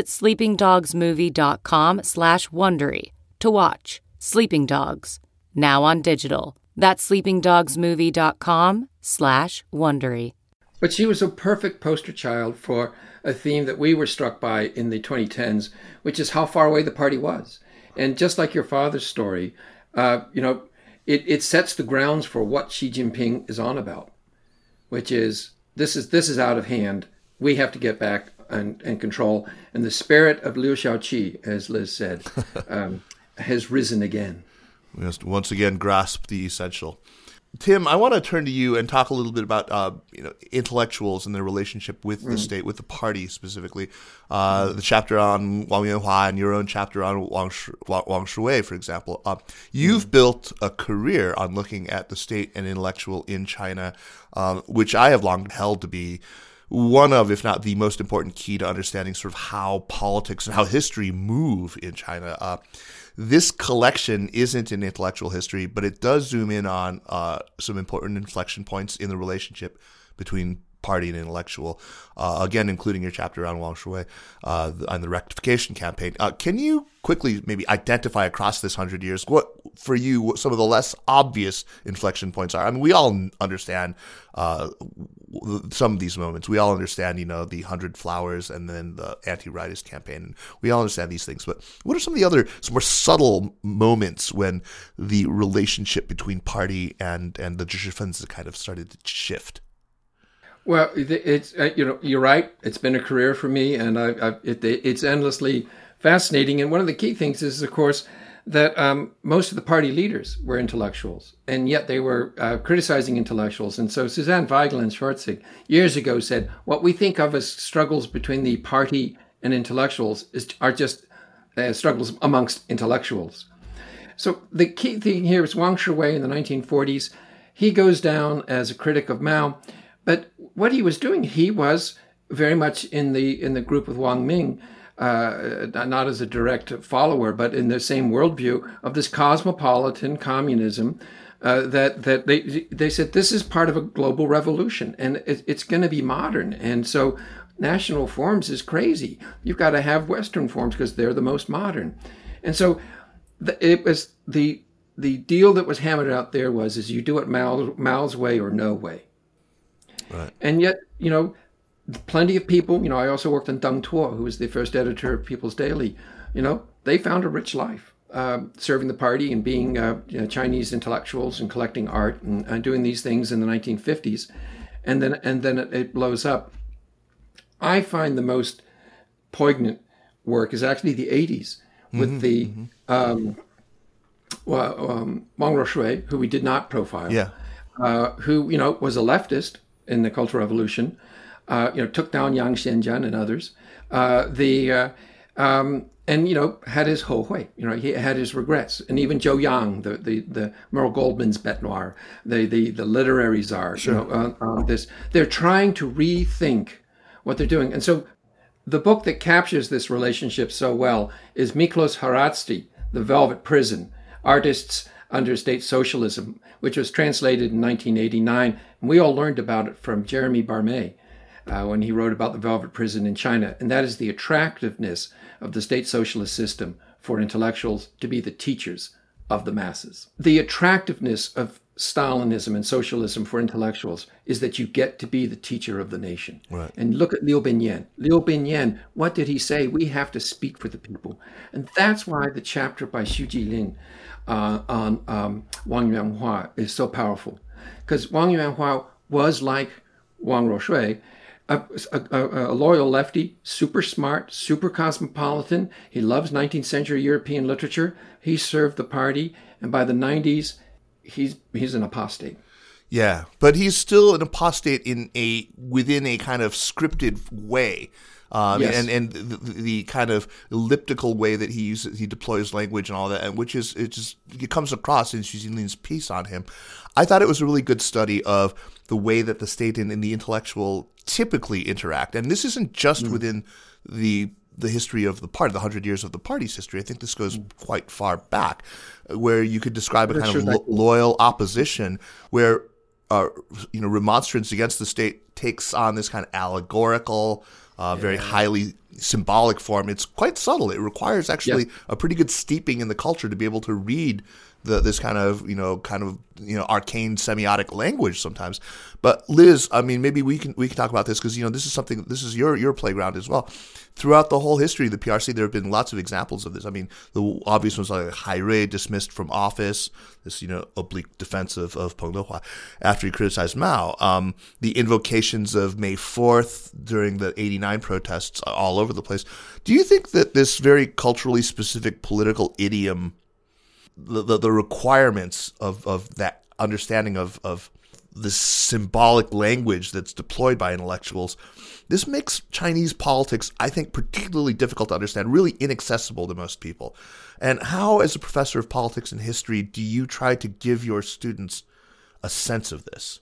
sleepingdogsmovie.com slash Wondery to watch Sleeping Dogs, now on digital. That's sleepingdogsmovie.com slash Wondery. But she was a perfect poster child for a theme that we were struck by in the twenty tens, which is how far away the party was. And just like your father's story, uh, you know, it, it sets the grounds for what Xi Jinping is on about, which is this is this is out of hand. We have to get back and, and control. And the spirit of Liu Shaoqi, as Liz said, um, has risen again. We must once again grasp the essential. Tim, I want to turn to you and talk a little bit about uh, you know intellectuals and their relationship with the mm. state, with the party specifically. Uh, mm. The chapter on Wang Yuanhua and your own chapter on Wang, Shi, Wang Shuwei, for example. Uh, you've mm. built a career on looking at the state and intellectual in China, um, which I have long held to be one of, if not the most important key to understanding sort of how politics and how history move in China. Uh, This collection isn't an intellectual history, but it does zoom in on uh, some important inflection points in the relationship between party and intellectual, uh, again, including your chapter on Wang Shuwei uh, on the rectification campaign. Uh, can you quickly maybe identify across this hundred years what, for you, what some of the less obvious inflection points are? I mean, we all understand uh, some of these moments. We all understand, you know, the Hundred Flowers and then the anti-rightist campaign. We all understand these things. But what are some of the other, some more subtle moments when the relationship between party and, and the Zhishifenzi kind of started to shift? Well, it's uh, you know you're right. It's been a career for me, and I, I, it, it's endlessly fascinating. And one of the key things is, of course, that um, most of the party leaders were intellectuals, and yet they were uh, criticizing intellectuals. And so Suzanne Weigel and Schwarzig years ago said, what we think of as struggles between the party and intellectuals is, are just uh, struggles amongst intellectuals. So the key thing here is Wang Shuwei in the nineteen forties. He goes down as a critic of Mao. But what he was doing, he was very much in the in the group with Wang Ming, uh, not as a direct follower, but in the same worldview of this cosmopolitan communism. Uh, that that they they said this is part of a global revolution, and it, it's going to be modern. And so, national forms is crazy. You've got to have Western forms because they're the most modern. And so, the, it was the the deal that was hammered out there was: is you do it Mao, Mao's way or no way. Right. And yet, you know, plenty of people, you know, I also worked on Deng Tuo, who was the first editor of People's Daily. You know, they found a rich life uh, serving the party and being uh, you know, Chinese intellectuals and collecting art and, and doing these things in the nineteen fifties. And then and then it, it blows up. I find the most poignant work is actually the eighties with mm-hmm, the mm-hmm. Um, well, um, Wang Roshui, who we did not profile, yeah. uh, who, you know, was a leftist in the Cultural Revolution, uh, you know, took down Yang Xianjian and others. Uh, the uh, um, and you know had his ho hui, you know, he had his regrets, and even Zhou Yang, the the the Merle Goldman's bête noire, the the the literary czar, sure. you know, uh, uh, this they're trying to rethink what they're doing, and so the book that captures this relationship so well is Miklos Haradzti, The Velvet Prison: Artists Under State Socialism, which was translated in nineteen eighty-nine. And we all learned about it from Jeremy Barmé uh, when he wrote about the Velvet Prison in China. And that is the attractiveness of the state socialist system for intellectuals to be the teachers of the masses. The attractiveness of Stalinism and socialism for intellectuals is that you get to be the teacher of the nation. Right. And look at Liu Binyan. Liu Binyan, what did he say? We have to speak for the people. And that's why the chapter by Xu Jilin uh, on um, Wang Yuanhua is so powerful. Because Wang Yuanhua was like Wang Ruoshui, a, a, a loyal lefty, super smart, super cosmopolitan. He loves nineteenth century European literature. He served the party. And by the nineties, he's he's an apostate. Yeah, but he's still an apostate in a within a kind of scripted way. Um, Yes. and and the, the kind of elliptical way that he uses, he deploys language and all that, and which is it just it comes across in Xu Jinlin's piece on him. I thought it was a really good study of the way that the state and, and the intellectual typically interact, and this isn't just mm. within the the history of the party, the hundred years of the party's history. I think this goes mm. quite far back, where you could describe a kind sure of lo- loyal opposition, where uh, you know remonstrance against the state takes on this kind of allegorical. Uh, very yeah. highly symbolic form. It's quite subtle. It requires actually yes. a pretty good steeping in the culture to be able to read the, this kind of, you know, kind of, you know, arcane semiotic language sometimes. But Liz, I mean, maybe we can we can talk about this because, you know, this is something, this is your your playground as well. Throughout the whole history of the P R C, there have been lots of examples of this. I mean, the obvious ones like Hai Rui dismissed from office, this, you know, oblique defense of, of Peng Dehua after he criticized Mao. Um, the invocations of May fourth during the eighty-nine protests all over the place. Do you think that this very culturally specific political idiom, the the, the requirements of, of that understanding of, of this symbolic language that's deployed by intellectuals, this makes Chinese politics, I think, particularly difficult to understand, really inaccessible to most people. And how, as a professor of politics and history, do you try to give your students a sense of this?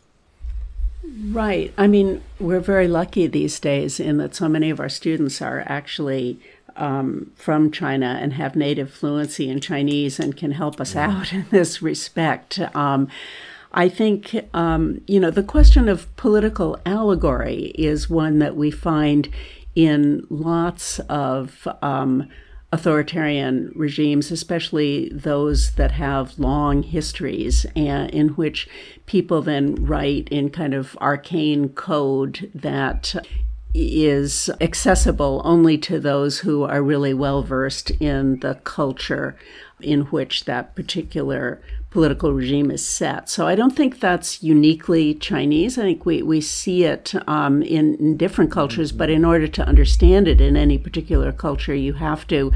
Right. I mean, we're very lucky these days in that so many of our students are actually um, from China and have native fluency in Chinese and can help us yeah. out in this respect. Um, I think, um, you know, the question of political allegory is one that we find in lots of um, authoritarian regimes, especially those that have long histories and in which people then write in kind of arcane code that is accessible only to those who are really well versed in the culture in which that particular political regime is set. So I don't think that's uniquely Chinese. I think we, we see it um, in, in different cultures, but in order to understand it in any particular culture, you have to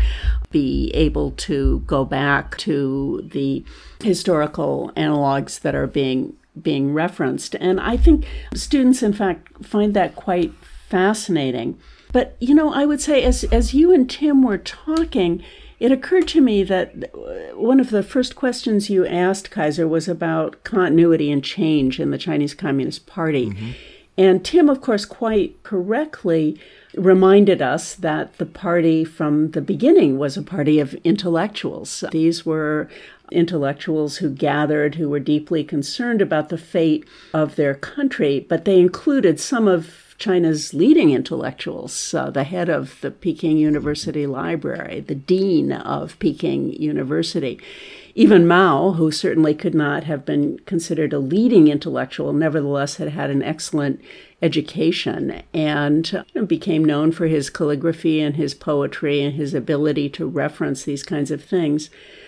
be able to go back to the historical analogs that are being being referenced. And I think students, in fact, find that quite fascinating. But, you know, I would say as as you and Tim were talking, it occurred to me that one of the first questions you asked, Kaiser, was about continuity and change in the Chinese Communist Party. Mm-hmm. And Tim, of course, quite correctly reminded us that the party from the beginning was a party of intellectuals. These were intellectuals who gathered, who were deeply concerned about the fate of their country, but they included some of China's leading intellectuals, uh, the head of the Peking University Library, the dean of Peking University. Even Mao, who certainly could not have been considered a leading intellectual, nevertheless had had an excellent education and uh, became known for his calligraphy and his poetry and his ability to reference these kinds of things.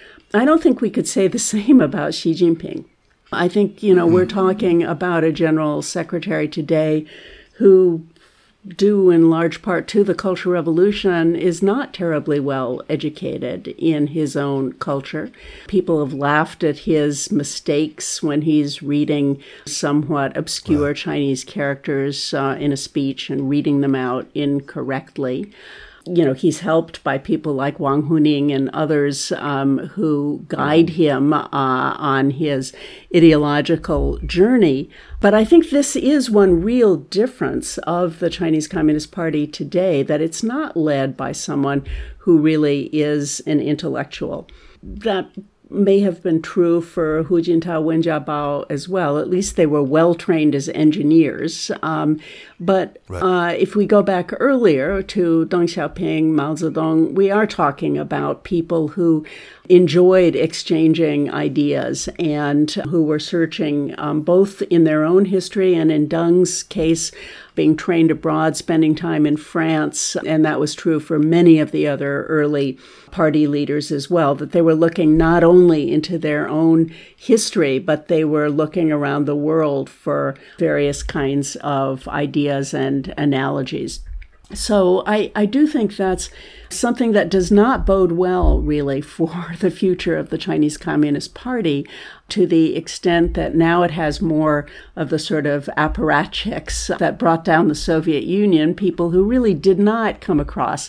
I don't think we could say the same about Xi Jinping. I think, you know, we're talking about a general secretary today who, due in large part to the Cultural Revolution, is not terribly well educated in his own culture. People have laughed at his mistakes when he's reading somewhat obscure wow. Chinese characters uh, in a speech and reading them out incorrectly. You know, he's helped by people like Wang Huning and others um, who guide him uh, on his ideological journey. But I think this is one real difference of the Chinese Communist Party today, that it's not led by someone who really is an intellectual. That may have been true for Hu Jintao, Wen Jiabao as well. At least they were well trained as engineers. Um, but right. uh, if we go back earlier to Deng Xiaoping, Mao Zedong, we are talking about people who enjoyed exchanging ideas and who were searching um, both in their own history and in Deng's case, being trained abroad, spending time in France. And that was true for many of the other early party leaders as well, that they were looking not only into their own history, but they were looking around the world for various kinds of ideas and analogies. So I, I do think that's something that does not bode well, really, for the future of the Chinese Communist Party, to the extent that now it has more of the sort of apparatchiks that brought down the Soviet Union, people who really did not come across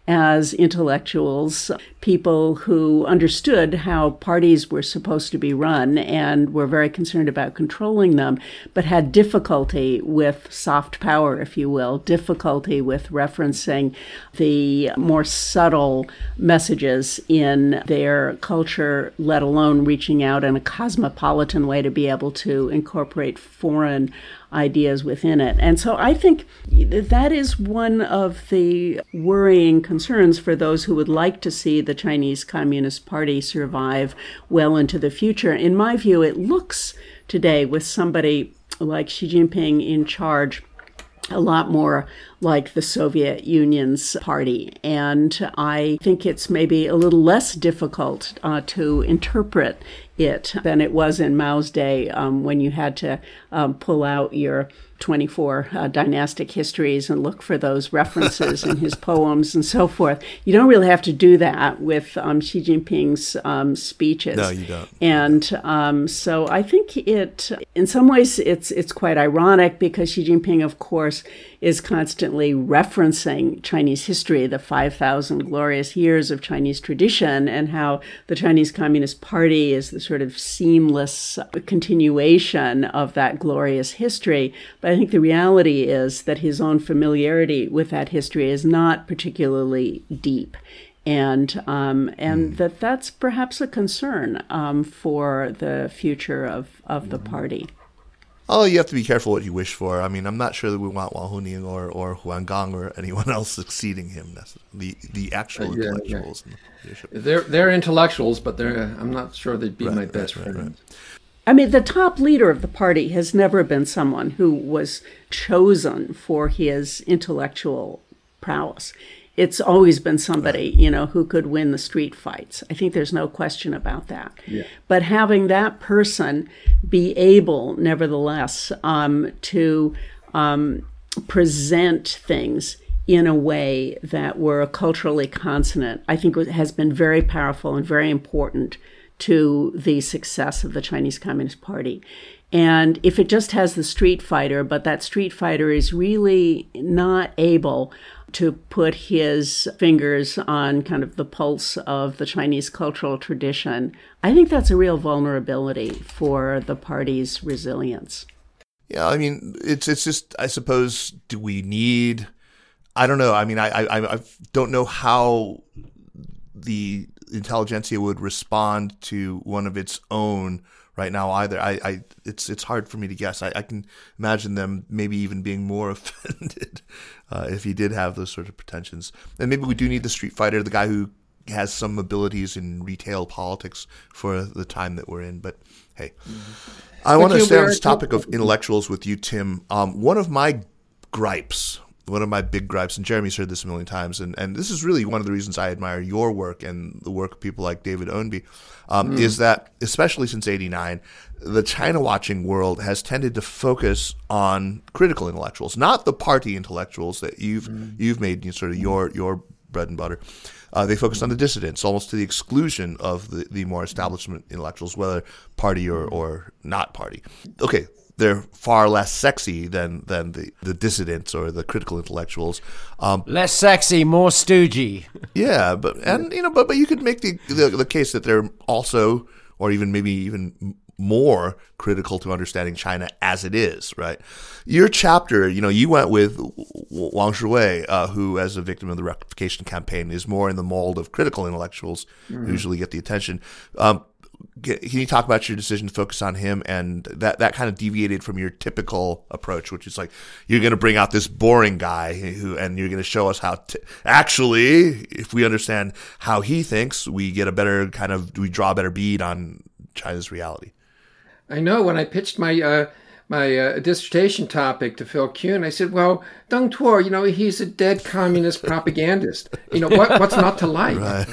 as intellectuals, people who understood how parties were supposed to be run and were very concerned about controlling them, but had difficulty with soft power, if you will, difficulty with referencing the more subtle messages in their culture, let alone reaching out in a cosmopolitan way to be able to incorporate foreign ideas within it. And so I think that is one of the worrying concerns for those who would like to see the Chinese Communist Party survive well into the future. In my view, it looks today, with somebody like Xi Jinping in charge, a lot more like the Soviet Union's party. And I think it's maybe a little less difficult uh, to interpret it than it was in Mao's day, um, when you had to um, pull out your twenty-four uh, dynastic histories and look for those references in his poems and so forth. You don't really have to do that with um, Xi Jinping's um, speeches. No, you don't. And um, so I think it, in some ways, it's it's quite ironic because Xi Jinping, of course, is constantly referencing Chinese history, the five thousand glorious years of Chinese tradition, and how the Chinese Communist Party is the sort of seamless continuation of that glorious history. But I think the reality is that his own familiarity with that history is not particularly deep. And um, and mm. that that's perhaps a concern um, for the future of, of the party. Oh, you have to be careful what you wish for. I mean, I'm not sure that we want Wang Huning or, or Huan Gang or anyone else succeeding him. The the actual uh, yeah, intellectuals. Yeah. The they're they're intellectuals, but they're I'm not sure they'd be right, my best right, friends. Right, right. I mean, the top leader of the party has never been someone who was chosen for his intellectual prowess. It's always been somebody, you know, who could win the street fights. I think there's no question about that. Yeah. But having that person be able, nevertheless, um, to um, present things in a way that were culturally consonant, I think has been very powerful and very important to the success of the Chinese Communist Party. And if it just has the street fighter, but that street fighter is really not able to put his fingers on kind of the pulse of the Chinese cultural tradition, I think that's a real vulnerability for the party's resilience. Yeah, I mean, it's it's just, I suppose, do we need, I don't know, I mean, I I, I don't know how the intelligentsia would respond to one of its own right now either. I, I it's it's hard for me to guess. I, I can imagine them maybe even being more offended uh, if he did have those sort of pretensions. And maybe we do need the street fighter, the guy who has some abilities in retail politics for the time that we're in. But hey, mm-hmm. I want to stay on this topic of intellectuals with you, Tim. Um, one of my gripes One of my big gripes, and Jeremy's heard this a million times, and, and this is really one of the reasons I admire your work and the work of people like David Ownby, um, mm. is that, especially since eighty-nine, the China-watching world has tended to focus on critical intellectuals, not the party intellectuals that you've mm. you've made sort of your your bread and butter. Uh, they focused on the dissidents, almost to the exclusion of the, the more establishment intellectuals, whether party or, or not party. Okay. They're far less sexy than, than the, the dissidents or the critical intellectuals. Um, less sexy, more stoogey. Yeah, but and you know, but but you could make the, the the case that they're also, or even maybe even more critical to understanding China as it is. Right? Your chapter, you know, you went with Wang Shiwei, uh, who, as a victim of the rectification campaign, is more in the mold of critical intellectuals, mm-hmm. who usually get the attention. Um, can you talk about your decision to focus on him, and that, that kind of deviated from your typical approach, which is like you're going to bring out this boring guy who, and you're going to show us how to, actually, if we understand how he thinks, we get a better kind of, we draw a better bead on China's reality. I know when I pitched my uh, my uh, dissertation topic to Phil Kuhn, I said, well, Deng Tuo, you know, he's a dead communist propagandist. You know, what what's not to like? Right.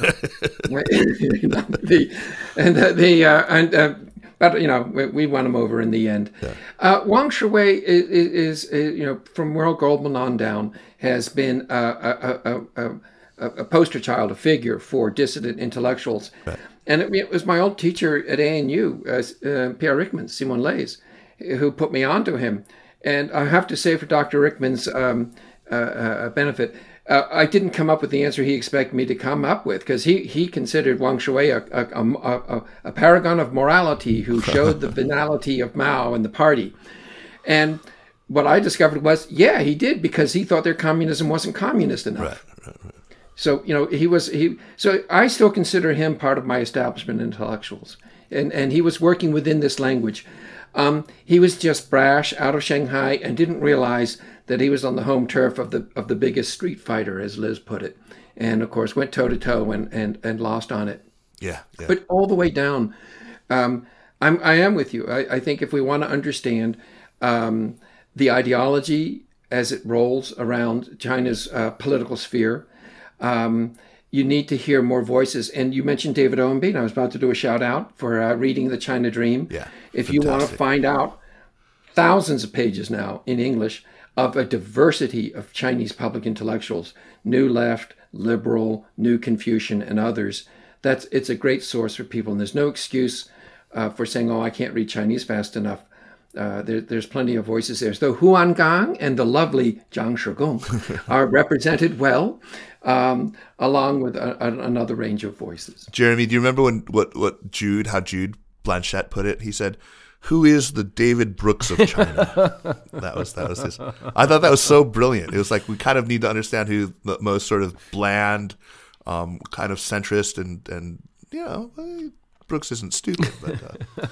the, and uh, the uh, and uh, but you know, we, we won him over in the end. Yeah. Uh, Wang Shiwei is, is, is, you know, from World Goldman on down, has been a, a, a, a, a poster child, a figure for dissident intellectuals. Right. And it, it was my old teacher at A N U, uh, uh, Pierre Ryckmans, Simon Leys, who put me onto him. And I have to say, for Doctor Ryckmans' um, uh, uh, benefit, uh, I didn't come up with the answer he expected me to come up with, because he, he considered Wang Shiwei a, a, a, a, a paragon of morality who showed the venality of Mao and the party. And what I discovered was, yeah, he did, because he thought their communism wasn't communist enough. Right, right, right. So, you know, he was, he, so I still consider him part of my establishment intellectuals. And, and he was working within this language. Um, he was just brash out of Shanghai and didn't realize that he was on the home turf of the of the biggest street fighter, as Liz put it. And, of course, went toe-to-toe and, and, and lost on it. Yeah, yeah. But all the way down, um, I'm, I am with you. I, I think if we want to understand um, the ideology as it rolls around China's uh, political sphere, um, you need to hear more voices. And you mentioned David Owenby, and I was about to do a shout out for uh, reading The China Dream. Yeah, if fantastic. You want to find out thousands of pages now in English of a diversity of Chinese public intellectuals, New Left, Liberal, New Confucian, and others, that's it's a great source for people. And there's no excuse uh, for saying, oh, I can't read Chinese fast enough. Uh, there, there's plenty of voices there. So Huan Gang and the lovely Zhang Shigong are represented well, um, along with a, a, another range of voices. Jeremy, do you remember when what, what Jude, how Jude Blanchette put it? He said, "Who is the David Brooks of China?" that was that was his. I thought that was so brilliant. It was like we kind of need to understand who the most sort of bland, um, kind of centrist, and and you know. Brooks isn't stupid, but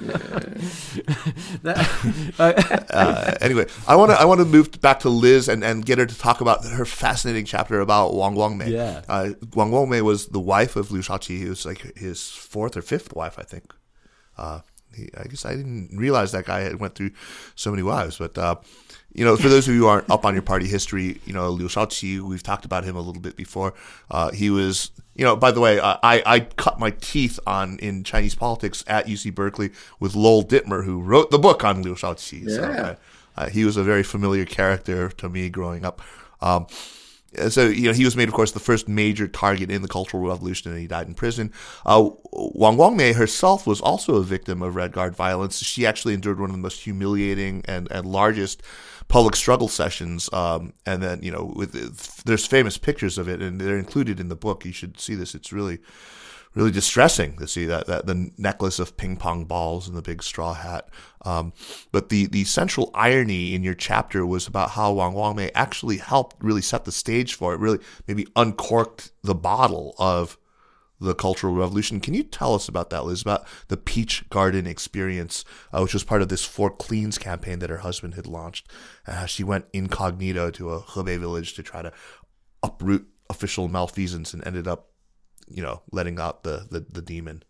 uh, uh, anyway, I want to I want to move back to Liz and, and get her to talk about her fascinating chapter about Wang Wangmei. Yeah, uh, Wang Wangmei was the wife of Liu Shaoqi. It was like his fourth or fifth wife, I think. Uh, he, I guess I didn't realize that guy had went through so many wives, but. Uh, You know, for those of you who aren't up on your party history, you know, Liu Shaoqi, we've talked about him a little bit before. Uh, he was, you know, by the way, uh, I, I cut my teeth on in Chinese politics at U C Berkeley with Lowell Dittmer, who wrote the book on Liu Shaoqi. Yeah. So uh, uh, he was a very familiar character to me growing up. Um, So, you know, he was made, of course, the first major target in the Cultural Revolution, and he died in prison. Uh, Wang Wangmei herself was also a victim of Red Guard violence. She actually endured one of the most humiliating and, and largest public struggle sessions. Um, and then, you know, with there's famous pictures of it, and they're included in the book. You should see this. It's really, really distressing to see that, that the necklace of ping pong balls and the big straw hat. Um, but the, the central irony in your chapter was about how Wang Wangmei actually helped really set the stage for it, really maybe uncorked the bottle of the Cultural Revolution. Can you tell us about that, Liz, about the Peach Garden experience, uh, which was part of this For Cleans campaign that her husband had launched? Uh, she went incognito to a Hebei village to try to uproot official malfeasance and ended up, you know, letting out the, the, the demon.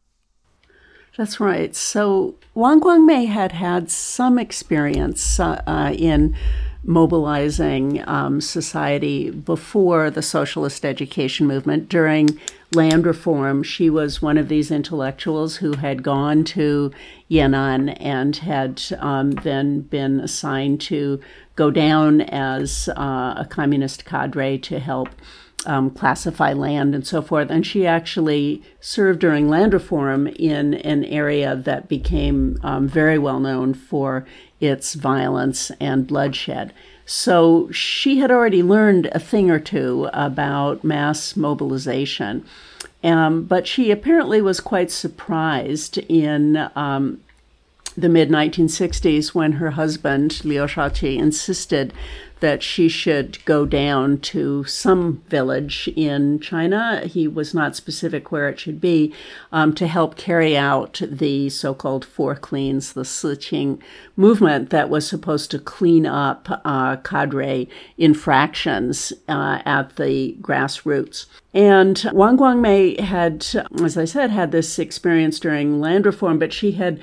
That's right. So Wang Wangmei had had some experience uh, uh, in mobilizing um, society before the socialist education movement. During land reform, she was one of these intellectuals who had gone to Yan'an and had um, then been assigned to go down as uh, a communist cadre to help Um, classify land and so forth. And she actually served during land reform in an area that became um, very well known for its violence and bloodshed. So she had already learned a thing or two about mass mobilization. Um, but she apparently was quite surprised in um, the mid nineteen sixties when her husband, Liu Shaoqi, insisted that she should go down to some village in China. He was not specific where it should be, um, to help carry out the so-called Four Cleans, the Siqing movement that was supposed to clean up uh, cadre infractions uh, at the grassroots. And Wang Guangmei had, as I said, had this experience during land reform, but she had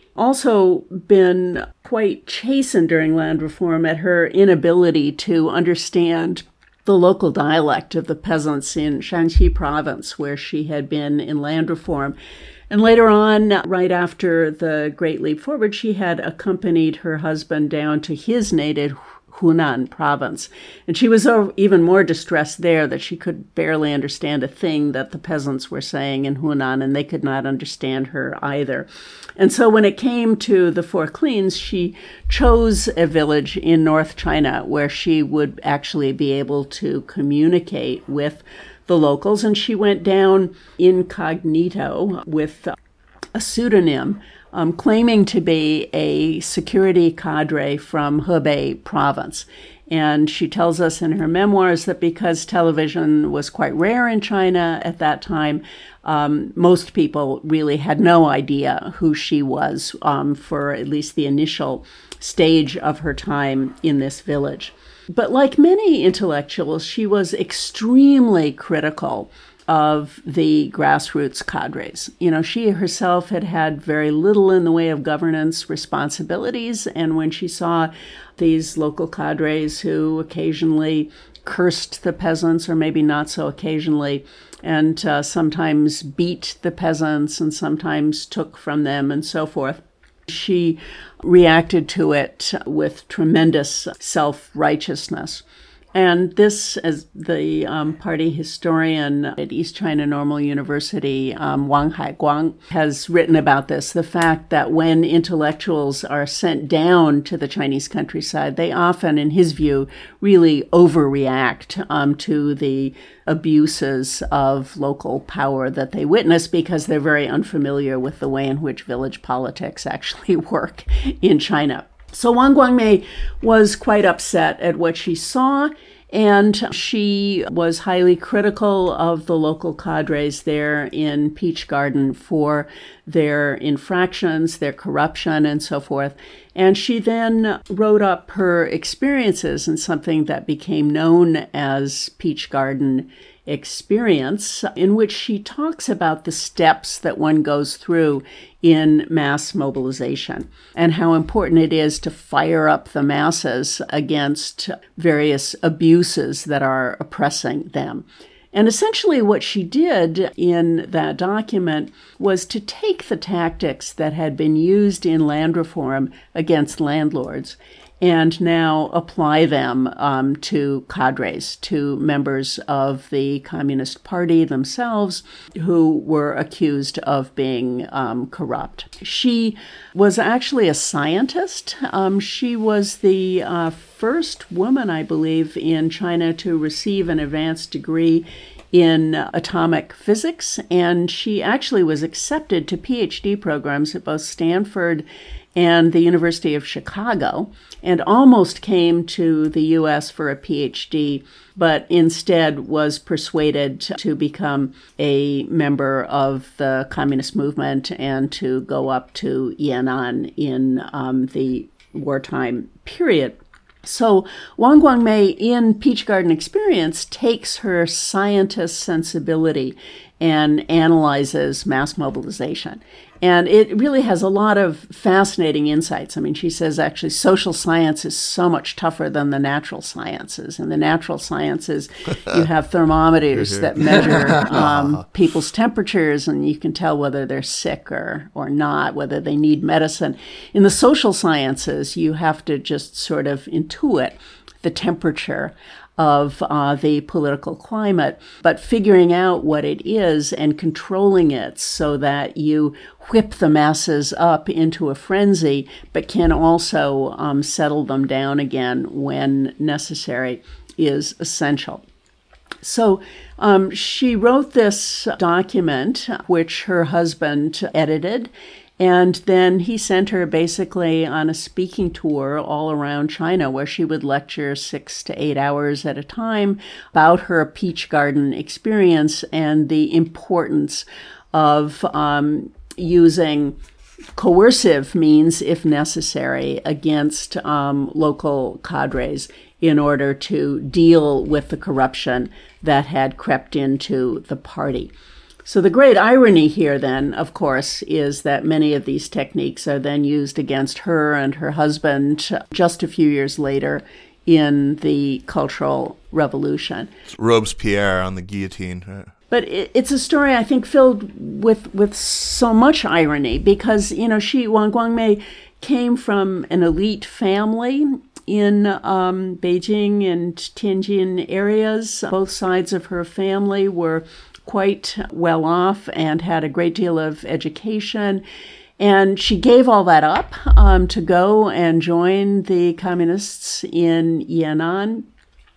also been quite chastened during land reform at her inability to understand the local dialect of the peasants in Shanxi province, where she had been in land reform. And later on, right after the Great Leap Forward, she had accompanied her husband down to his native Hunan province. And she was even more distressed there that she could barely understand a thing that the peasants were saying in Hunan, and they could not understand her either. And so when it came to the Four Cleans, she chose a village in North China where she would actually be able to communicate with the locals. And she went down incognito with a pseudonym, Um, claiming to be a security cadre from Hebei province. And she tells us in her memoirs that because television was quite rare in China at that time, um, most people really had no idea who she was um, for at least the initial stage of her time in this village. But like many intellectuals, she was extremely critical of the grassroots cadres. You know, she herself had had very little in the way of governance responsibilities, and when she saw these local cadres who occasionally cursed the peasants, or maybe not so occasionally, and uh, sometimes beat the peasants and sometimes took from them and so forth, she reacted to it with tremendous self-righteousness. And this, as the um, party historian at East China Normal University, um, Wang Haiguang, has written about this, the fact that when intellectuals are sent down to the Chinese countryside, they often, in his view, really overreact um, to the abuses of local power that they witness because they're very unfamiliar with the way in which village politics actually work in China. So Wang Guangmei was quite upset at what she saw, and she was highly critical of the local cadres there in Peach Garden for their infractions, their corruption, and so forth. And she then wrote up her experiences in something that became known as Peach Garden Experience, in which she talks about the steps that one goes through in mass mobilization and how important it is to fire up the masses against various abuses that are oppressing them. And essentially what she did in that document was to take the tactics that had been used in land reform against landlords and now apply them um, to cadres, to members of the Communist Party themselves who were accused of being um, corrupt. She was actually a scientist. Um, she was the uh, first woman, I believe, in China to receive an advanced degree in atomic physics, and she actually was accepted to PhD programs at both Stanford and the University of Chicago, and almost came to the U S for a PhD, but instead was persuaded to become a member of the communist movement and to go up to Yan'an in um, the wartime period. So Wang Guangmei in Peach Garden Experience takes her scientist sensibility and analyzes mass mobilization. And it really has a lot of fascinating insights. I mean, she says actually social science is so much tougher than the natural sciences. In the natural sciences, you have thermometers that measure um, people's temperatures, and you can tell whether they're sick or, or not, whether they need medicine. In the social sciences, you have to just sort of intuit the temperature of uh, the political climate, but figuring out what it is and controlling it so that you whip the masses up into a frenzy, but can also um, settle them down again when necessary is essential. So um, she wrote this document, which her husband edited, And then he sent her basically on a speaking tour all around China, where she would lecture six to eight hours at a time about her peach garden experience and the importance of um, using coercive means, if necessary, against um, local cadres in order to deal with the corruption that had crept into the party. So the great irony here, then, of course, is that many of these techniques are then used against her and her husband just a few years later in the Cultural Revolution. It's Robespierre on the guillotine, right? But it's a story, I think, filled with, with so much irony because, you know, she, Wang Guangmei, came from an elite family in um, Beijing and Tianjin areas. Both sides of her family were quite well off and had a great deal of education. And she gave all that up um, to go and join the communists in Yan'an.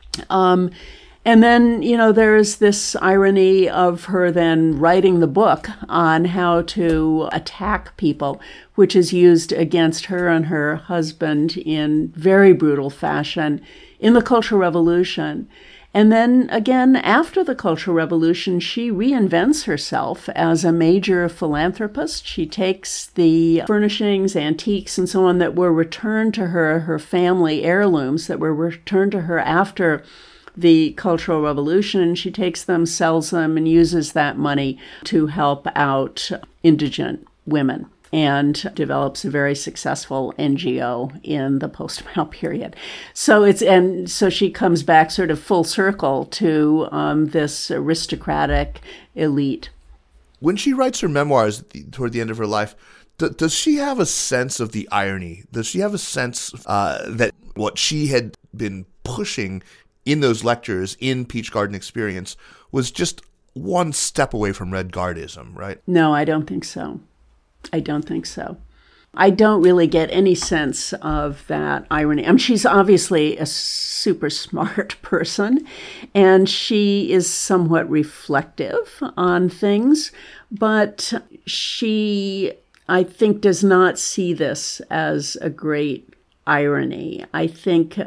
Um, and then, you know, there is this irony of her then writing the book on how to attack people, which is used against her and her husband in very brutal fashion in the Cultural Revolution. And then again, after the Cultural Revolution, she reinvents herself as a major philanthropist. She takes the furnishings, antiques, and so on that were returned to her, her family heirlooms that were returned to her after the Cultural Revolution. She takes them, sells them, and uses that money to help out indigent women, and develops a very successful N G O in the post-Mao period. So it's and so she comes back sort of full circle to um, this aristocratic elite. When she writes her memoirs at the, toward the end of her life, d- does she have a sense of the irony? Does she have a sense uh, that what she had been pushing in those lectures in Peach Garden Experience was just one step away from Red Guardism, right? No, I don't think so. I don't think so. I don't really get any sense of that irony. I mean, she's obviously a super smart person, and she is somewhat reflective on things, but she, I think, does not see this as a great irony. I think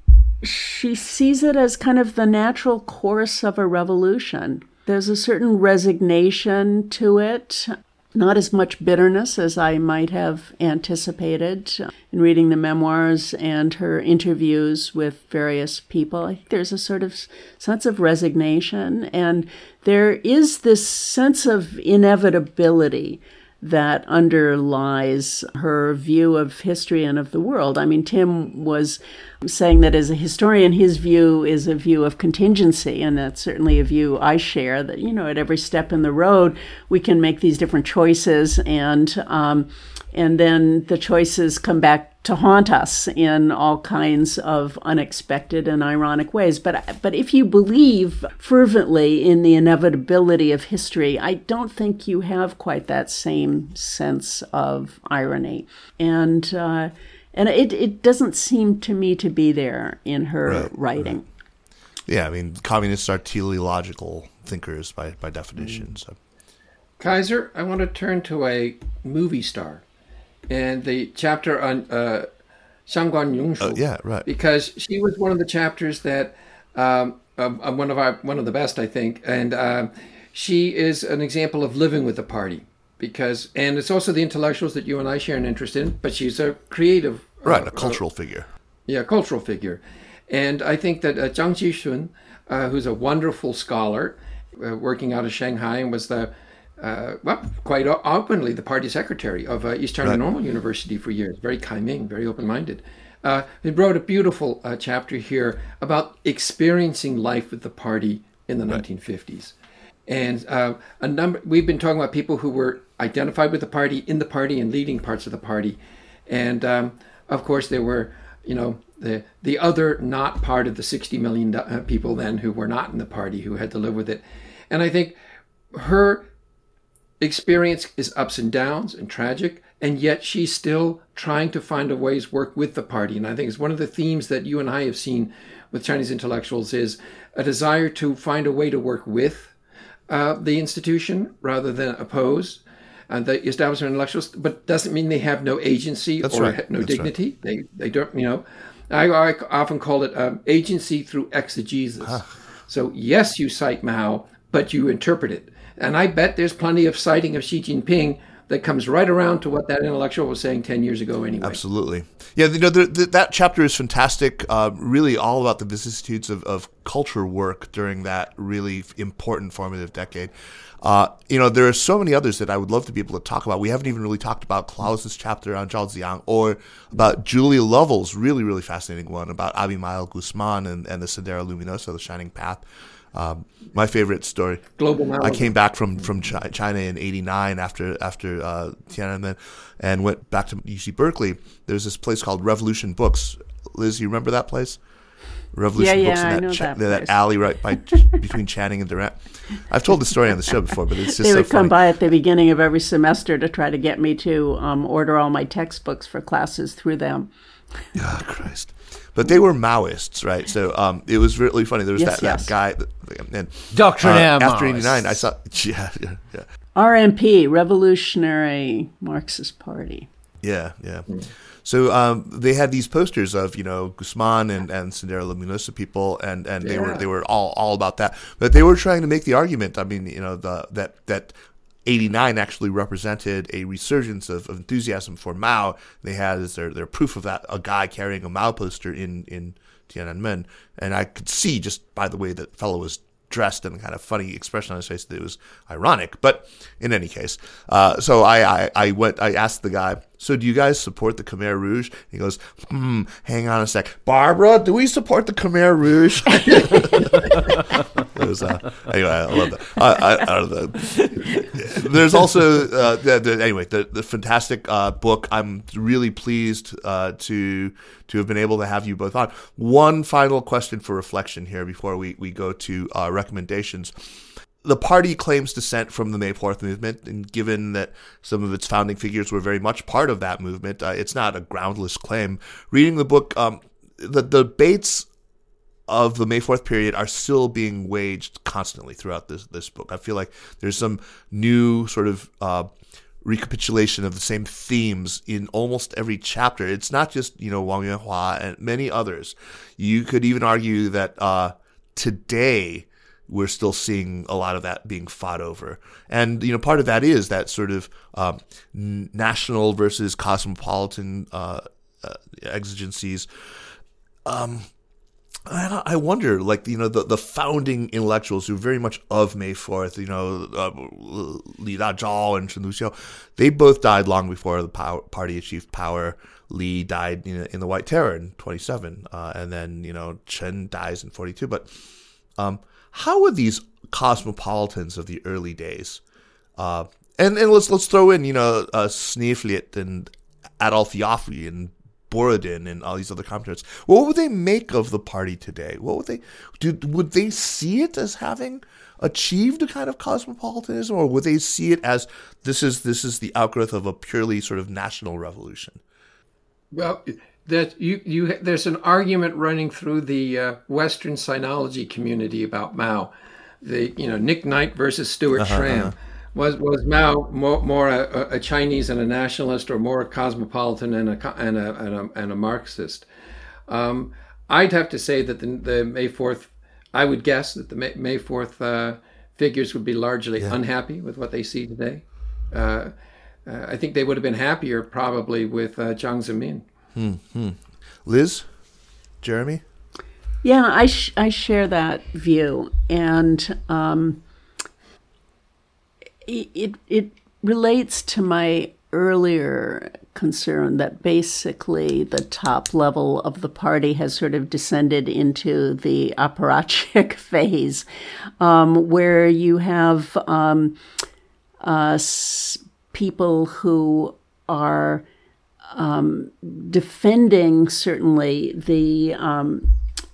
she sees it as kind of the natural course of a revolution. There's a certain resignation to it. Not as much bitterness as I might have anticipated in reading the memoirs and her interviews with various people. I think there's a sort of sense of resignation, and there is this sense of inevitability that underlies her view of history and of the world. I mean, Tim was saying that as a historian, his view is a view of contingency, and that's certainly a view I share, that, you know, at every step in the road, we can make these different choices, and um, and then the choices come back to haunt us in all kinds of unexpected and ironic ways. But but if you believe fervently in the inevitability of history, I don't think you have quite that same sense of irony. And uh, and it, it doesn't seem to me to be there in her right, writing. Right. Yeah, I mean, communists are teleological thinkers by, by definition. Mm. So. Kaiser, I want to turn to a movie star. And the chapter on uh, Xiangguan Yongxu, oh, yeah, right. because she was one of the chapters that um, uh, one of our one of the best, I think, and uh, she is an example of living with the party. Because and it's also the intellectuals that you and I share an interest in, but she's a creative, right, uh, a cultural uh, figure, yeah, cultural figure, and I think that uh, Zhang Jixun, uh, who's a wonderful scholar, uh, working out of Shanghai, and was the Uh, well, quite openly the party secretary of uh, East China right. Normal University for years, very Kaiming, very open-minded. Uh, he wrote a beautiful uh, chapter here about experiencing life with the party in the right. nineteen fifties. And uh, a number we've been talking about people who were identified with the party, in the party, and leading parts of the party. And um, of course, there were, you know, the the other not part of the sixty million uh, people then who were not in the party, who had to live with it. And I think her experience is ups and downs and tragic, and yet she's still trying to find a ways work with the party. And I think it's one of the themes that you and I have seen with Chinese intellectuals is a desire to find a way to work with uh, the institution rather than oppose. and the establishment of intellectuals, but doesn't mean they have no agency That's or right. no That's dignity. right. They they don't, you know. I, I often call it um, agency through exegesis. Huh. So yes, you cite Mao, but you interpret it. And I bet there's plenty of citing of Xi Jinping that comes right around to what that intellectual was saying ten years ago anyway. Absolutely. Yeah, you know, the, the, that chapter is fantastic, uh, really all about the vicissitudes of, of culture work during that really important formative decade. Uh, you know, there are so many others that I would love to be able to talk about. We haven't even really talked about Klaus's chapter on Zhao Ziyang or about Julia Lovell's really, really fascinating one about Abimael Guzman and, and the Sendero Luminoso, the Shining Path. Um, my favorite story. Global I came back from, from China in eighty-nine after after uh, Tiananmen and went back to U C Berkeley. There's this place called Revolution Books. Liz, you remember that place? Revolution yeah, Books yeah, in I that, know cha- that, that alley right by between Channing and Durant. I've told the story on the show before, but it's just they so would funny. come by at the beginning of every semester to try to get me to um, order all my textbooks for classes through them. Oh, Christ. But they were Maoists, right? So um, it was really funny. There was yes, that, yes. that guy. That, and, Doctrinaire uh, After Maoists. eighty-nine, I saw, yeah, yeah, yeah. R M P, Revolutionary Marxist Party. Yeah, yeah. So um, they had these posters of, you know, Guzman and, and Sendero Luminoso people, and, and they Yeah. were they were all, all about that. But they were trying to make the argument, I mean, you know, the that that eighty-nine actually represented a resurgence of, of enthusiasm for Mao. They had as their, their proof of that a guy carrying a Mao poster in, in Tiananmen. And I could see just by the way that fellow was dressed and the kind of funny expression on his face that it was ironic. But in any case, uh, so I, I, I went, I asked the guy, so do you guys support the Khmer Rouge? He goes, hmm, hang on a sec. Barbara, do we support the Khmer Rouge? It was, uh, anyway, I love that. I, I, I don't know. There's also, uh, the, the, anyway, the, the fantastic uh, book. I'm really pleased uh, to to have been able to have you both on. One final question for reflection here before we, we go to uh, recommendations. The party claims descent from the May fourth movement, and given that some of its founding figures were very much part of that movement, uh, it's not a groundless claim. Reading the book, um, the, the debates of the May fourth period are still being waged constantly throughout this this book. I feel like there's some new sort of uh, recapitulation of the same themes in almost every chapter. It's not just, you know, Wang Yuanhua and many others. You could even argue that uh, today we're still seeing a lot of that being fought over. And, you know, part of that is that sort of um, national versus cosmopolitan uh, uh, exigencies. Um, I, I wonder, like, you know, the, the founding intellectuals who are very much of May fourth, you know, uh, Li Dazhao and Chen Luxiu, they both died long before the power, party achieved power. Li died in, in the White Terror in twenty-seven, uh, and then, you know, Chen dies in forty-two. But um, how were these cosmopolitans of the early days? Uh, and, and let's let's throw in, you know, uh, Sneevliet and Adolf Joffre and Borodin and all these other commentators. What would they make of the party today? What would they do? Would they see it as having achieved a kind of cosmopolitanism, or would they see it as this is this is the outgrowth of a purely sort of national revolution? Well, that you you there's an argument running through the uh, Western Sinology community about Mao, the you know Nick Knight versus Stuart Uh-huh, Schramm. uh-huh. Was was Mao more, more a, a Chinese and a nationalist, or more a cosmopolitan and a and a and a, and a Marxist? Um, I'd have to say that the, the May fourth, I would guess that the May, May fourth uh, figures would be largely Yeah. unhappy with what they see today. Uh, uh, I think they would have been happier probably with uh, Jiang Zemin. Hmm, hmm. Liz, Jeremy. Yeah, I sh- I share that view, and um, it it relates to my earlier concern that basically the top level of the party has sort of descended into the apparatchik phase, um, where you have um, uh, s- people who are um, defending certainly the um,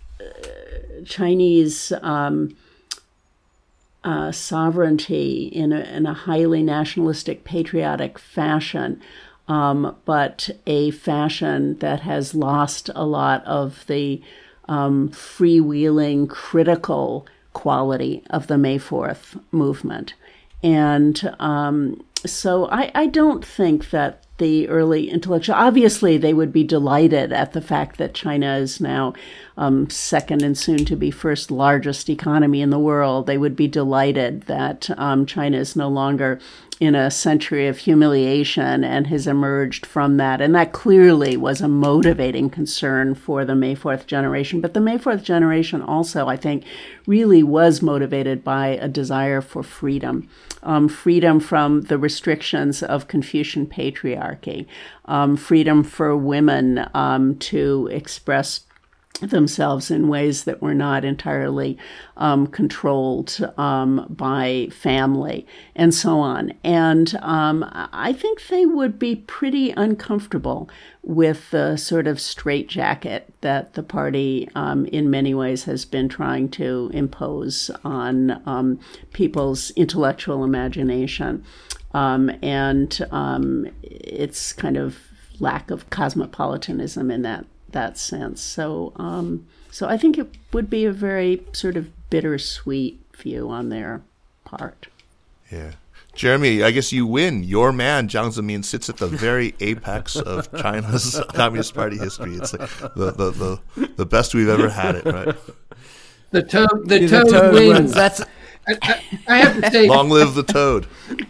Chinese um, uh, sovereignty in a, in a highly nationalistic, patriotic fashion, um, but a fashion that has lost a lot of the um, freewheeling, critical quality of the May fourth movement. And um, so I, I don't think that the early intellectual, obviously they would be delighted at the fact that China is now um, second and soon to be first largest economy in the world. They would be delighted that um, China is no longer in a century of humiliation and has emerged from that. And that clearly was a motivating concern for the May fourth generation. But the May fourth generation also, I think, really was motivated by a desire for freedom. Um, freedom from the restrictions of Confucian patriarchy, um, freedom for women um, to express themselves in ways that were not entirely um, controlled um, by family, and so on. And um, I think they would be pretty uncomfortable with the sort of straitjacket that the party um, in many ways has been trying to impose on um, people's intellectual imagination. Um, and um, its kind of lack of cosmopolitanism in that that sense. So um, so I think it would be a very sort of bittersweet view on their part. Yeah. Jeremy, I guess you win. Your man, Jiang Zemin, sits at the very apex of China's Communist Party history. It's like the, the, the, the best we've ever had it, right? The toad, the The toad, toad wins. wins. That's I, I, I have to say, Long live the toad.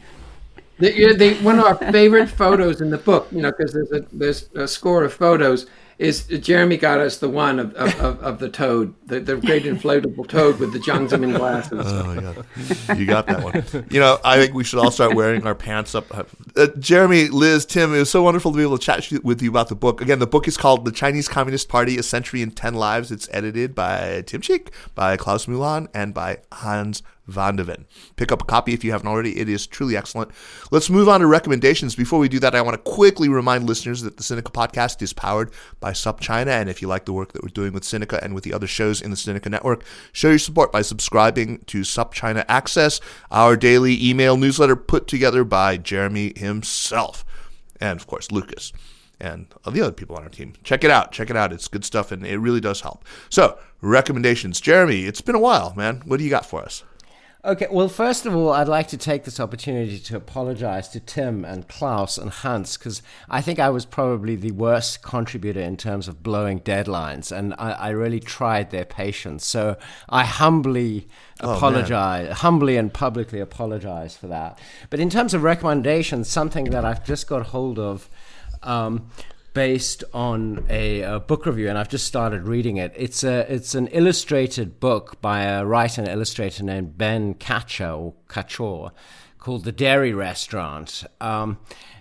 the, you know, the, one of our favorite photos in the book, you know, because there's a, there's a score of photos, is Jeremy got us the one of, of, of, of the toad, the, the great inflatable toad with the Jiang Zemin glasses. Oh, my God. You got that one. You know, I think we should all start wearing our pants up. Uh, Jeremy, Liz, Tim, it was so wonderful to be able to chat with you about the book. Again, the book is called The Chinese Communist Party, A Century in Ten Lives. It's edited by Tim Cheek, by Klaus Mulan, and by Hans van de Ven. Pick up a copy if you haven't already. It is truly excellent. Let's move on to recommendations. Before we do that, I want to quickly remind listeners that the Sinica podcast is powered by SupChina, and if you like the work that we're doing with Sinica and with the other shows in the Sinica network, show your support by subscribing to SupChina Access, our daily email newsletter put together by Jeremy himself, and of course Lucas and the other people on our team. Check it out. Check it out. It's good stuff, and it really does help. So, recommendations. Jeremy, it's been a while, man. What do you got for us? Okay, well, first of all, I'd like to take this opportunity to apologize to Tim and Klaus and Hans, because I think I was probably the worst contributor in terms of blowing deadlines, and I, I really tried their patience. So I humbly Oh, apologize, man. humbly and publicly apologize for that. But in terms of recommendations, something that I've just got hold of, um, based on a, a book review, and I've just started reading it. It's a it's an illustrated book by a writer and illustrator named Ben Katcher, or Kachor, called The Dairy Restaurant. Um,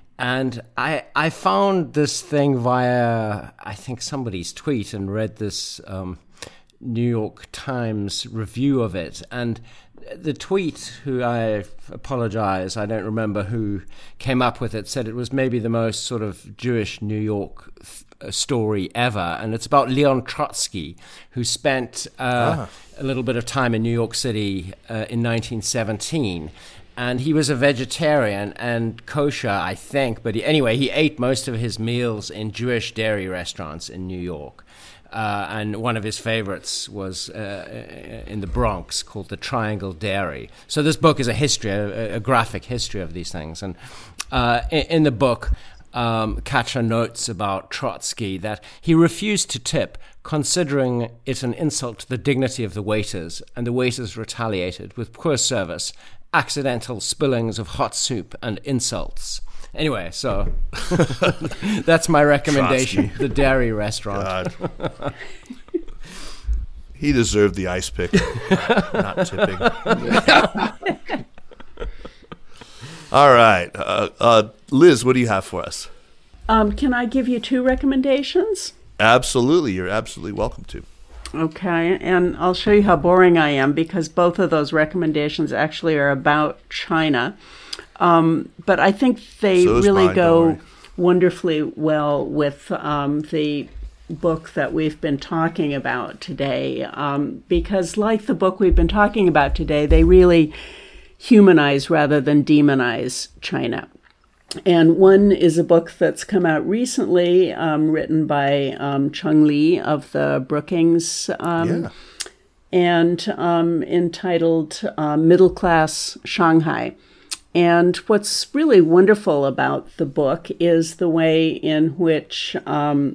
and I I found this thing via, I think, somebody's tweet, and read this um, New York Times review of it. And the tweet, who I apologize, I don't remember who came up with it, said it was maybe the most sort of Jewish New York th- story ever. And it's about Leon Trotsky, who spent uh, ah. a little bit of time in New York City uh, in nineteen seventeen. And he was a vegetarian and kosher, I think. But he, anyway, he ate most of his meals in Jewish dairy restaurants in New York. Uh, and one of his favorites was uh, in the Bronx, called the Triangle Dairy. So this book is a history, a, a graphic history of these things. And uh, in, in the book, um, Katcher notes about Trotsky that he refused to tip, considering it an insult to the dignity of the waiters, and the waiters retaliated with poor service, accidental spillings of hot soup, and insults. Anyway, so that's my recommendation, The Dairy Restaurant. God. He deserved the ice pick, not tipping. All right. Uh, uh, Liz, what do you have for us? Um, can I give you two recommendations? Absolutely. You're absolutely welcome to. Okay, and I'll show you how boring I am, because both of those recommendations actually are about China. Um, but I think they so really mine, go wonderfully well with um, the book that we've been talking about today, um, because like the book we've been talking about today, they really humanize rather than demonize China. And one is a book that's come out recently, um, written by um, Chung Li of the Brookings, um, yeah. and um, entitled uh, Middle Class Shanghai. And what's really wonderful about the book is the way in which um,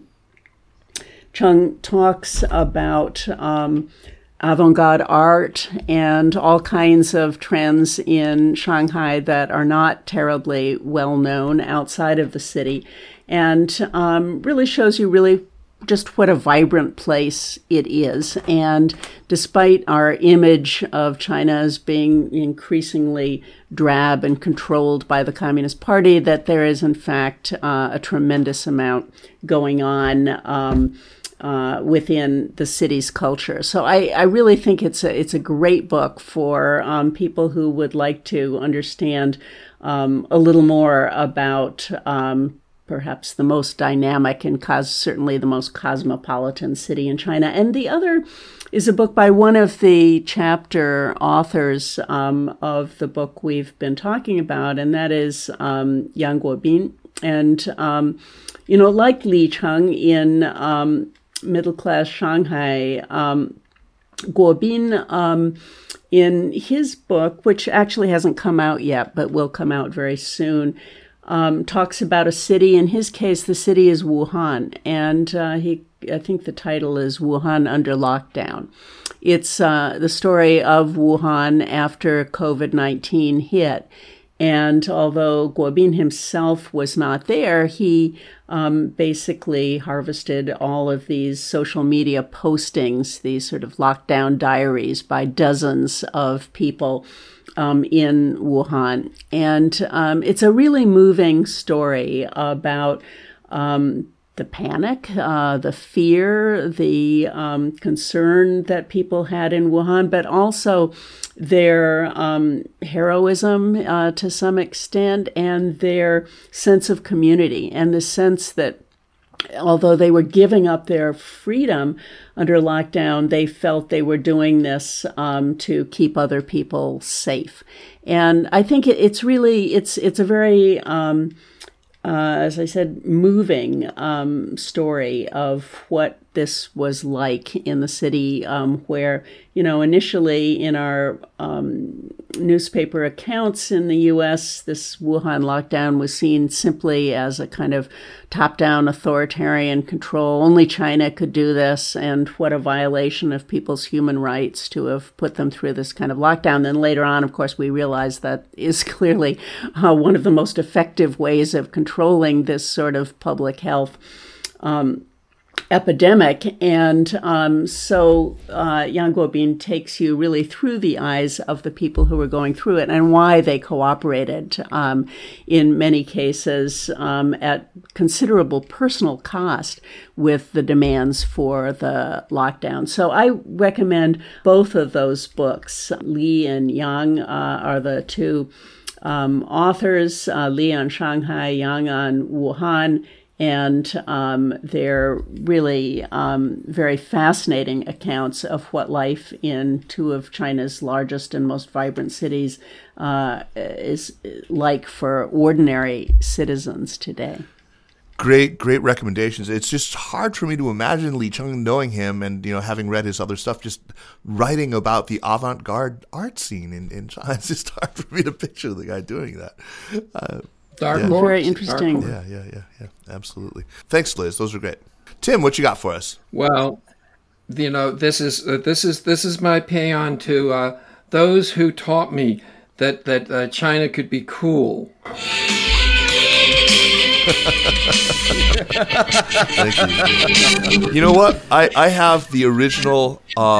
Chung talks about um, avant-garde art and all kinds of trends in Shanghai that are not terribly well known outside of the city, and um, really shows you really just what a vibrant place it is. And despite our image of China as being increasingly drab and controlled by the Communist Party, that there is in fact uh, a tremendous amount going on um, uh, within the city's culture. So I, I really think it's a, it's a great book for um, people who would like to understand um, a little more about um, perhaps the most dynamic and cos- certainly the most cosmopolitan city in China. And the other is a book by one of the chapter authors um, of the book we've been talking about, and that is um, Yang Guobin. And, um, you know, like Li Cheng in um, middle-class Shanghai, um, Guobin, um, in his book, which actually hasn't come out yet, but will come out very soon, Um, talks about a city. In his case, the city is Wuhan, and uh, he, I think the title is Wuhan Under Lockdown. It's uh, the story of Wuhan after covid nineteen hit, and although Guobin himself was not there, he um, basically harvested all of these social media postings, these sort of lockdown diaries by dozens of people Um, in Wuhan. And um, it's a really moving story about um, the panic, uh, the fear, the um, concern that people had in Wuhan, but also their um, heroism uh, to some extent, and their sense of community, and the sense that although they were giving up their freedom under lockdown, they felt they were doing this um, to keep other people safe. And I think it, it's really, it's it's a very, um, uh, as I said, moving um, story of what this was like in the city, um, where, you know, initially in our um, newspaper accounts in the U S, this Wuhan lockdown was seen simply as a kind of top-down authoritarian control. Only China could do this, and what a violation of people's human rights to have put them through this kind of lockdown. Then later on, of course, we realized that is clearly uh, one of the most effective ways of controlling this sort of public health um epidemic. And um, so uh, Yang Guobin takes you really through the eyes of the people who were going through it and why they cooperated um, in many cases um, at considerable personal cost with the demands for the lockdown. So I recommend both of those books. Li and Yang uh, are the two um, authors, uh, Li on Shanghai, Yang on Wuhan. And um, they're really um, very fascinating accounts of what life in two of China's largest and most vibrant cities uh, is like for ordinary citizens today. Great, great recommendations. It's just hard for me to imagine Li Cheng, knowing him and, you know, having read his other stuff, just writing about the avant-garde art scene in, in China. It's just hard for me to picture the guy doing that. Uh, Dark yeah. Horse. Very interesting. Yeah, yeah, yeah, yeah. Absolutely. Thanks, Liz. Those are great. Tim, what you got for us? Well, you know, this is uh, this is this is my paean to uh, those who taught me that that uh, China could be cool. Thank you. You know what? I, I have the original. Uh,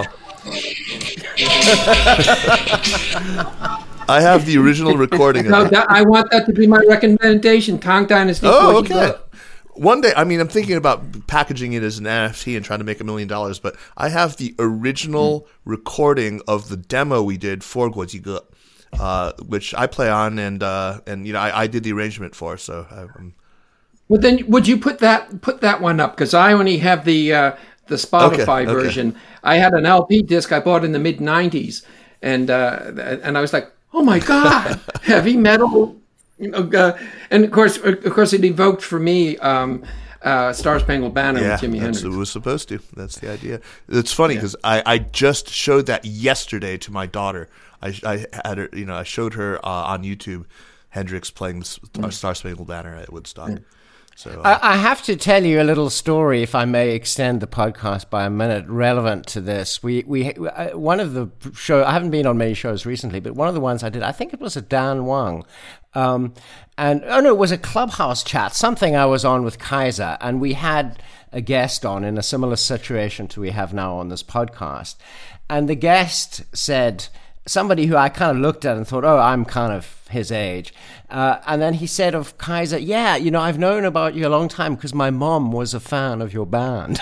I have the original recording. No, of that, I want that to be my recommendation. Tang Dynasty. Oh, okay. One day, I mean, I'm thinking about packaging it as an N F T and trying to make a million dollars, but I have the original mm. recording of the demo we did for Guojige, uh, which I play on, and uh, and you know, I, I did the arrangement for. So, I, I'm... well, then would you put that put that one up? Because I only have the uh, the Spotify okay, okay. version. I had an L P disc I bought in the mid nineties, and uh, and I was like, oh my God, heavy metal. Uh, and of course, of course, it evoked for me um, uh, Star Spangled Banner yeah, with Jimi Hendrix. Hendrix. It was supposed to. That's the idea. It's funny because yeah. I, I just showed that yesterday to my daughter. I, I had her, you know, I showed her uh, on YouTube Hendrix playing mm. Star Spangled Banner at Woodstock. Mm. So, uh, I, I have to tell you a little story, if I may extend the podcast by a minute, relevant to this. We we one of the show I haven't been on many shows recently, but one of the ones I did, I think it was a Dan Wang, um, and oh no, it was a Clubhouse chat, something I was on with Kaiser, and we had a guest on in a similar situation to we have now on this podcast, and the guest said. Somebody who I kind of looked at and thought, oh, I'm kind of his age. Uh, and then he said of Kaiser, yeah, you know, I've known about you a long time because my mom was a fan of your band.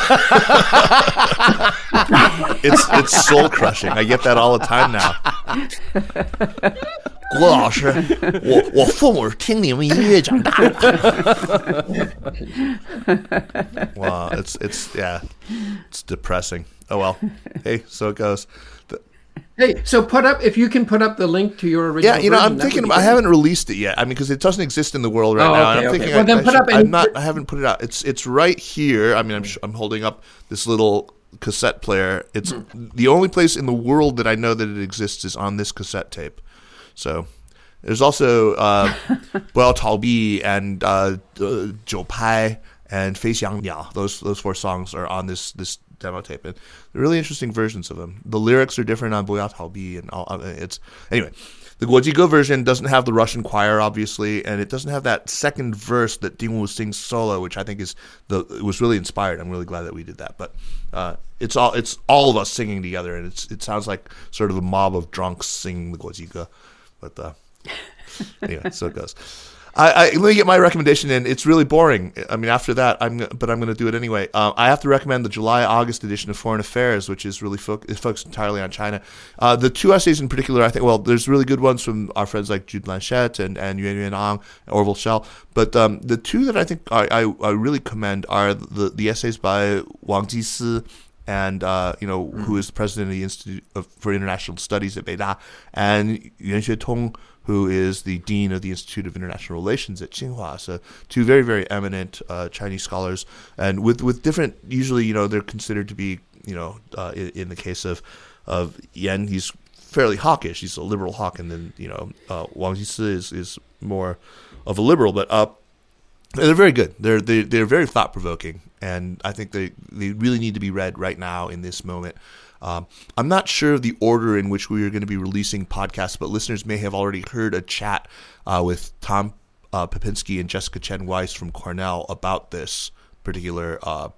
it's it's soul crushing. I get that all the time now. 郭老师，我我父母是听你们音乐长大的。Wow, it's it's yeah, it's depressing. Oh well, hey, so it goes. Hey, so put up if you can put up the link to your original. Yeah, you know, version, I'm thinking I haven't released it yet. I mean, because it doesn't exist in the world right oh, now. Okay, and I'm okay. thinking, Well, I, then I put should, up. I'm not. I haven't put it out. It's it's right here. I mean, I'm I'm holding up this little cassette player. It's mm. the only place in the world that I know that it exists is on this cassette tape. So there's also uh, 不要逃避 and uh, uh, 九拍 and 飞翔鸟. Those those four songs are on this this. demo tape, and they're really interesting versions of them. The lyrics are different on 不要逃避 and all. It's anyway. The Guojigo version doesn't have the Russian choir, obviously, and it doesn't have that second verse that Ding Wu sings solo, which I think is the it was really inspired. I'm really glad that we did that. But uh, it's all it's all of us singing together, and it's it sounds like sort of a mob of drunks singing the Guojigo. But uh, anyway, so it goes. I, I, let me get my recommendation in. It's really boring. I mean, after that, I'm but I'm going to do it anyway. Uh, I have to recommend the July-August edition of Foreign Affairs, which is really fo- focused entirely on China. Uh, the two essays in particular, I think, well, there's really good ones from our friends like Jude Blanchette and, and Yuan Yuan Ang, Orville Schell. But um, the two that I think I, I, I really commend are the, the essays by Wang Jisi, and uh, you know, mm. who is the president of the Institute of, for International Studies at Beida, and Yuan Xuetong, who is the dean of the Institute of International Relations at Tsinghua. So two very, very eminent uh, Chinese scholars, and with with different. Usually, you know, they're considered to be, you know, uh, in, in the case of of Yan, he's fairly hawkish. He's a liberal hawk, and then you know, uh, Wang Jisi is is more of a liberal, but uh, they're very good. They're they, they're very thought provoking, and I think they they really need to be read right now in this moment. Um, I'm not sure of the order in which we are going to be releasing podcasts, but listeners may have already heard a chat uh, with Tom uh, Popinski and Jessica Chen Weiss from Cornell about this particular, uh,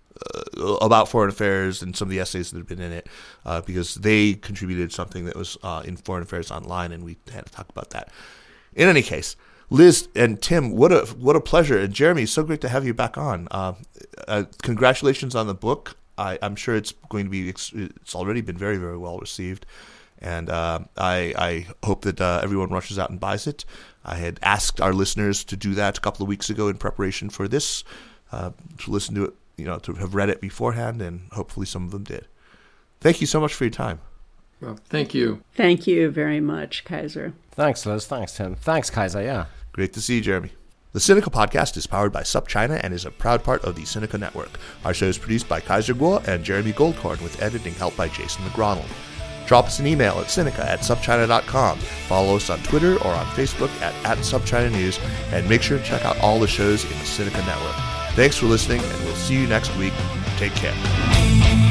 uh, about foreign affairs and some of the essays that have been in it, uh, because they contributed something that was uh, in Foreign Affairs Online, and we had to talk about that. In any case, Liz and Tim, what a what a pleasure, and Jeremy, so great to have you back on. Uh, uh, congratulations on the book. I, I'm sure it's going to be, it's already been very, very well received. And uh, I, I hope that uh, everyone rushes out and buys it. I had asked our listeners to do that a couple of weeks ago in preparation for this, uh, to listen to it, you know, to have read it beforehand, and hopefully some of them did. Thank you so much for your time. Well, thank you. Thank you very much, Kaiser. Thanks, Liz. Thanks, Tim. Thanks, Kaiser, yeah. Great to see you, Jeremy. The Sinica Podcast is powered by SupChina and is a proud part of the Sinica Network. Our show is produced by Kaiser Guo and Jeremy Goldkorn, with editing help by Jason McRonald. Drop us an email at Sinica at supchina dot com. Follow us on Twitter or on Facebook at, at SupChina News, and make sure to check out all the shows in the Sinica Network. Thanks for listening, and we'll see you next week. Take care.